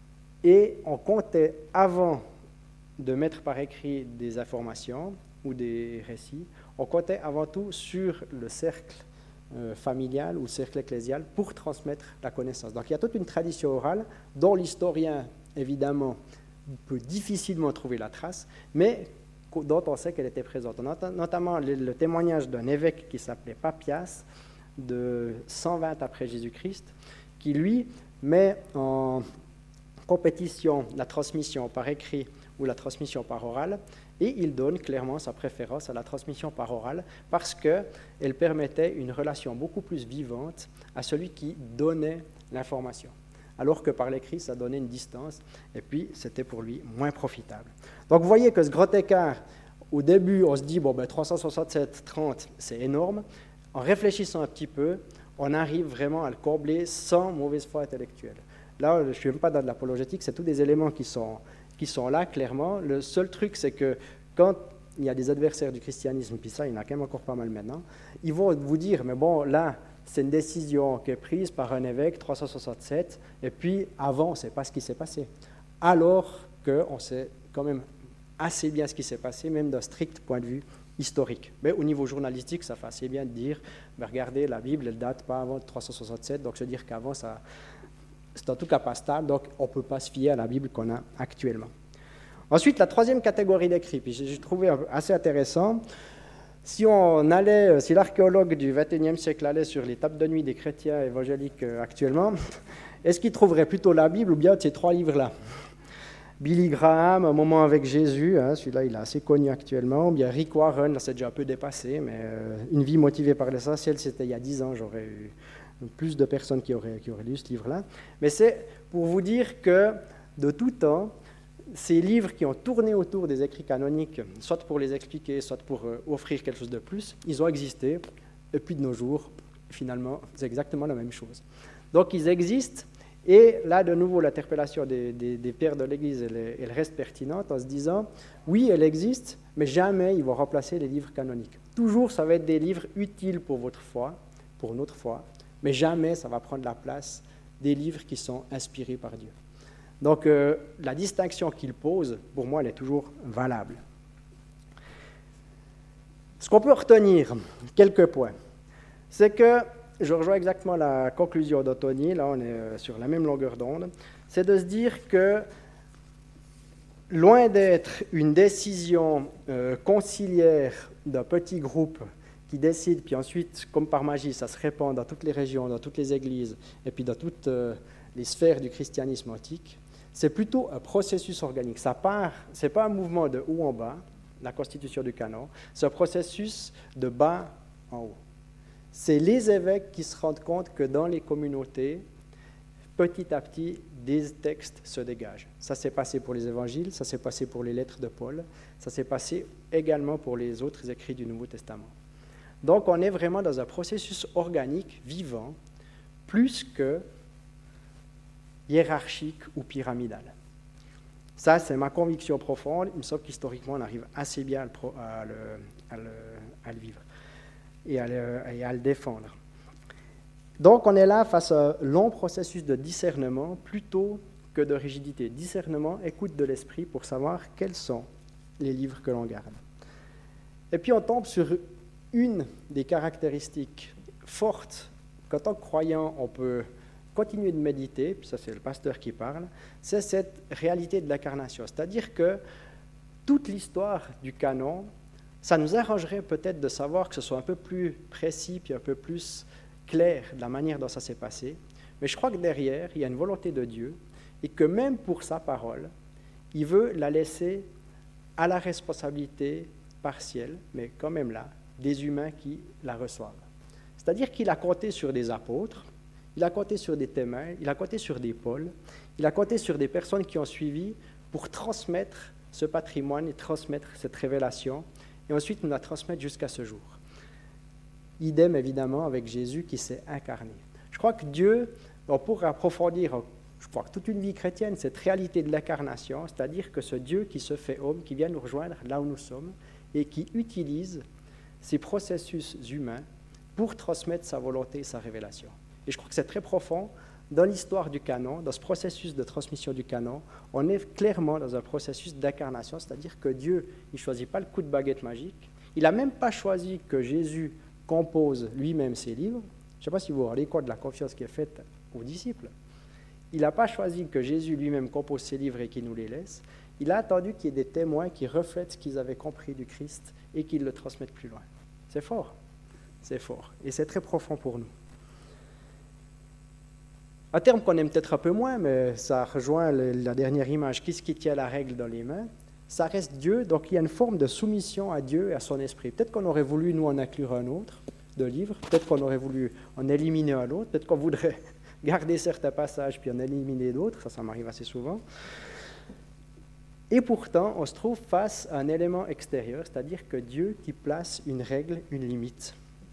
et on comptait, avant de mettre par écrit des informations ou des récits, on comptait avant tout sur le cercle euh, familial ou le cercle ecclésial pour transmettre la connaissance. Donc il y a toute une tradition orale dont l'historien, évidemment, peut difficilement trouver la trace, mais dont on sait qu'elle était présente. On a notamment le, le témoignage d'un évêque qui s'appelait Papias, de cent vingt après Jésus-Christ, qui lui met en compétition la transmission par écrit ou la transmission par orale, et il donne clairement sa préférence à la transmission par orale parce qu'elle permettait une relation beaucoup plus vivante à celui qui donnait l'information, alors que par l'écrit, ça donnait une distance, et puis c'était pour lui moins profitable. Donc vous voyez que ce grand écart, au début, on se dit, bon, ben, trois cent soixante-sept, trente, c'est énorme. En réfléchissant un petit peu, on arrive vraiment à le combler sans mauvaise foi intellectuelle. Là, je ne suis même pas dans de l'apologétique, c'est tous des éléments qui sont, qui sont là, clairement. Le seul truc, c'est que quand il y a des adversaires du christianisme, puis ça, il y en a quand même encore pas mal maintenant, ils vont vous dire, mais bon, là, c'est une décision qui est prise par un évêque, trois cent soixante-sept, et puis avant, on ne sait pas ce qui s'est passé. Alors qu'on sait quand même assez bien ce qui s'est passé, même d'un strict point de vue historique. Mais au niveau journalistique, ça fait assez bien de dire, ben regardez, la Bible, elle ne date pas avant trois cent soixante-sept, donc se dire qu'avant, ça, c'est en tout cas pas stable, donc on ne peut pas se fier à la Bible qu'on a actuellement. Ensuite, la troisième catégorie d'écrits, puis j'ai trouvé assez intéressant. Si on allait, si l'archéologue du vingt et unième siècle allait sur les tables de nuit des chrétiens évangéliques actuellement, est-ce qu'il trouverait plutôt la Bible ou bien ces trois livres-là ? Billy Graham, Un moment avec Jésus, hein, celui-là il est assez connu actuellement, ou bien Rick Warren, là c'est déjà un peu dépassé, mais euh, Une vie motivée par l'essentiel, c'était il y a dix ans, j'aurais eu plus de personnes qui auraient, qui auraient lu ce livre-là. Mais c'est pour vous dire que de tout temps, ces livres qui ont tourné autour des écrits canoniques, soit pour les expliquer, soit pour euh, offrir quelque chose de plus, ils ont existé, et puis de nos jours, finalement, c'est exactement la même chose. Donc ils existent, et là, de nouveau, l'interpellation des, des, des pères de l'Église, elle, elle reste pertinente en se disant, oui, elle existe, mais jamais ils vont remplacer les livres canoniques. Toujours, ça va être des livres utiles pour votre foi, pour notre foi, mais jamais ça va prendre la place des livres qui sont inspirés par Dieu. Donc, euh, la distinction qu'il pose, pour moi, elle est toujours valable. Ce qu'on peut retenir, quelques points, c'est que, je rejoins exactement la conclusion d'Anthony, là on est sur la même longueur d'onde, c'est de se dire que, loin d'être une décision euh, conciliaire d'un petit groupe qui décide, puis ensuite, comme par magie, ça se répand dans toutes les régions, dans toutes les églises, et puis dans toutes euh, les sphères du christianisme antique, c'est plutôt un processus organique. Ça part, ce n'est pas un mouvement de haut en bas, la constitution du canon, c'est un processus de bas en haut. C'est les évêques qui se rendent compte que dans les communautés, petit à petit, des textes se dégagent. Ça s'est passé pour les évangiles, ça s'est passé pour les lettres de Paul, ça s'est passé également pour les autres écrits du Nouveau Testament. Donc on est vraiment dans un processus organique, vivant, plus que hiérarchique ou pyramidal. Ça, c'est ma conviction profonde. Il me semble qu'historiquement, on arrive assez bien à le, à le, à le, à le vivre et à le, et à le défendre. Donc, on est là face à un long processus de discernement plutôt que de rigidité. Discernement, écoute de l'esprit pour savoir quels sont les livres que l'on garde. Et puis, on tombe sur une des caractéristiques fortes qu'en tant que croyant, on peut continué de méditer, puis ça c'est le pasteur qui parle, c'est cette réalité de l'incarnation. C'est-à-dire que toute l'histoire du canon, ça nous arrangerait peut-être de savoir que ce soit un peu plus précis, puis un peu plus clair de la manière dont ça s'est passé. Mais je crois que derrière, il y a une volonté de Dieu, et que même pour sa parole, il veut la laisser à la responsabilité partielle, mais quand même là, des humains qui la reçoivent. C'est-à-dire qu'il a compté sur des apôtres, il a compté sur des témoins, il a compté sur des Pauls, il a compté sur des personnes qui ont suivi pour transmettre ce patrimoine et transmettre cette révélation, et ensuite nous la transmettre jusqu'à ce jour. Idem évidemment avec Jésus qui s'est incarné. Je crois que Dieu, pour approfondir, je crois que toute une vie chrétienne, cette réalité de l'incarnation, c'est-à-dire que ce Dieu qui se fait homme, qui vient nous rejoindre là où nous sommes, et qui utilise ces processus humains pour transmettre sa volonté et sa révélation. Et je crois que c'est très profond. Dans l'histoire du canon, dans ce processus de transmission du canon, on est clairement dans un processus d'incarnation, c'est-à-dire que Dieu, il ne choisit pas le coup de baguette magique. Il n'a même pas choisi que Jésus compose lui-même ses livres. Je ne sais pas si vous vous rendez compte de la confiance qui est faite aux disciples. Il n'a pas choisi que Jésus lui-même compose ses livres et qu'il nous les laisse. Il a attendu qu'il y ait des témoins qui reflètent ce qu'ils avaient compris du Christ et qu'ils le transmettent plus loin. C'est fort, c'est fort. Et c'est très profond pour nous. Un terme qu'on aime peut-être un peu moins, mais ça rejoint la dernière image, qui est-ce qui tient la règle dans les mains? Ça reste Dieu, donc il y a une forme de soumission à Dieu et à son esprit. Peut-être qu'on aurait voulu, nous, en inclure un autre de livre, peut-être qu'on aurait voulu en éliminer un autre, peut-être qu'on voudrait garder certains passages puis en éliminer d'autres, ça, ça m'arrive assez souvent. Et pourtant, on se trouve face à un élément extérieur, c'est-à-dire que Dieu qui place une règle, une limite.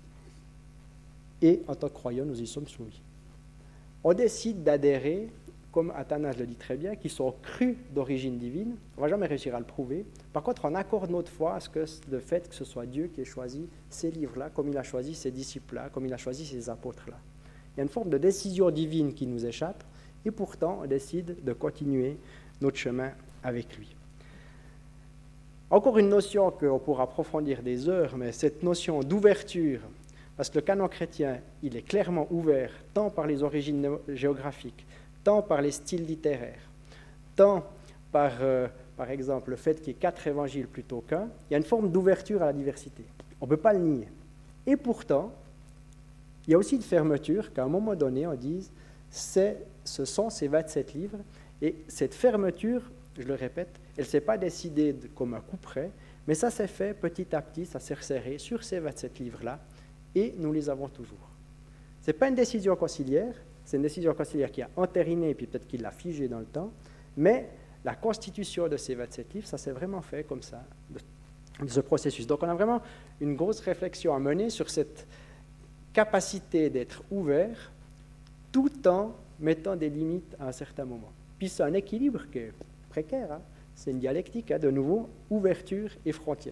Et en tant que croyants, nous y sommes soumis. On décide d'adhérer, comme Athanase le dit très bien, qui sont crus d'origine divine. On ne va jamais réussir à le prouver. Par contre, on accorde notre foi à ce que le fait que ce soit Dieu qui ait choisi ces livres-là, comme il a choisi ces disciples-là, comme il a choisi ces apôtres-là. Il y a une forme de décision divine qui nous échappe, et pourtant, on décide de continuer notre chemin avec lui. Encore une notion qu'on pourra approfondir des heures, mais cette notion d'ouverture, parce que le canon chrétien, il est clairement ouvert tant par les origines géographiques, tant par les styles littéraires, tant par, euh, par exemple, le fait qu'il y ait quatre évangiles plutôt qu'un. Il y a une forme d'ouverture à la diversité. On ne peut pas le nier. Et pourtant, il y a aussi une fermeture qu'à un moment donné, on dise, c'est, ce sont ces vingt-sept livres, et cette fermeture, je le répète, elle ne s'est pas décidée de, comme un coup près, mais ça s'est fait petit à petit, ça s'est resserré sur ces vingt-sept livres-là, et nous les avons toujours. Ce n'est pas une décision conciliaire, c'est une décision conciliaire qui a entériné, puis peut-être qui l'a figé dans le temps, mais la constitution de ces vingt-sept livres, ça s'est vraiment fait comme ça, de, de ce processus. Donc on a vraiment une grosse réflexion à mener sur cette capacité d'être ouvert, tout en mettant des limites à un certain moment. Puis c'est un équilibre qui est précaire, hein. C'est une dialectique, hein, de nouveau, ouverture et frontière.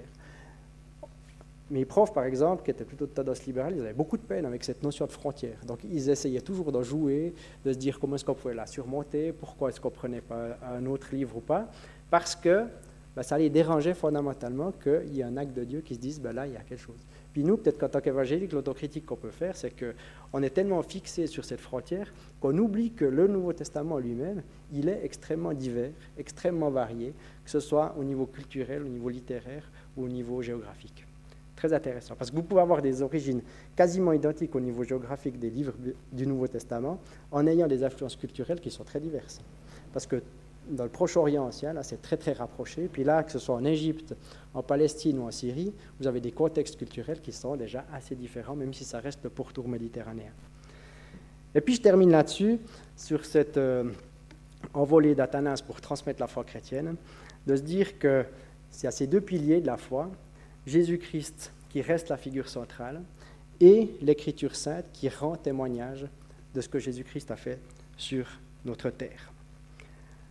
Mes profs, par exemple, qui étaient plutôt de tendance libérale, ils avaient beaucoup de peine avec cette notion de frontière. Donc, ils essayaient toujours d'en jouer, de se dire comment est-ce qu'on pouvait la surmonter, pourquoi est-ce qu'on ne prenait pas un autre livre ou pas, parce que ben, ça les dérangeait fondamentalement qu'il y ait un acte de Dieu qui se dise, ben là, il y a quelque chose. Puis nous, peut-être qu'en tant qu'évangélique, l'autocritique qu'on peut faire, c'est qu'on est tellement fixé sur cette frontière qu'on oublie que le Nouveau Testament lui-même, il est extrêmement divers, extrêmement varié, que ce soit au niveau culturel, au niveau littéraire ou au niveau géographique. Très intéressant, parce que vous pouvez avoir des origines quasiment identiques au niveau géographique des livres du Nouveau Testament, en ayant des influences culturelles qui sont très diverses. Parce que dans le Proche-Orient ancien, là, c'est très très rapproché. Puis là, que ce soit en Égypte, en Palestine ou en Syrie, vous avez des contextes culturels qui sont déjà assez différents, même si ça reste le pourtour méditerranéen. Et puis je termine là-dessus, sur cette euh, envolée d'Athanase pour transmettre la foi chrétienne, de se dire que c'est à ces deux piliers de la foi, Jésus-Christ qui reste la figure centrale, et l'Écriture sainte qui rend témoignage de ce que Jésus-Christ a fait sur notre terre.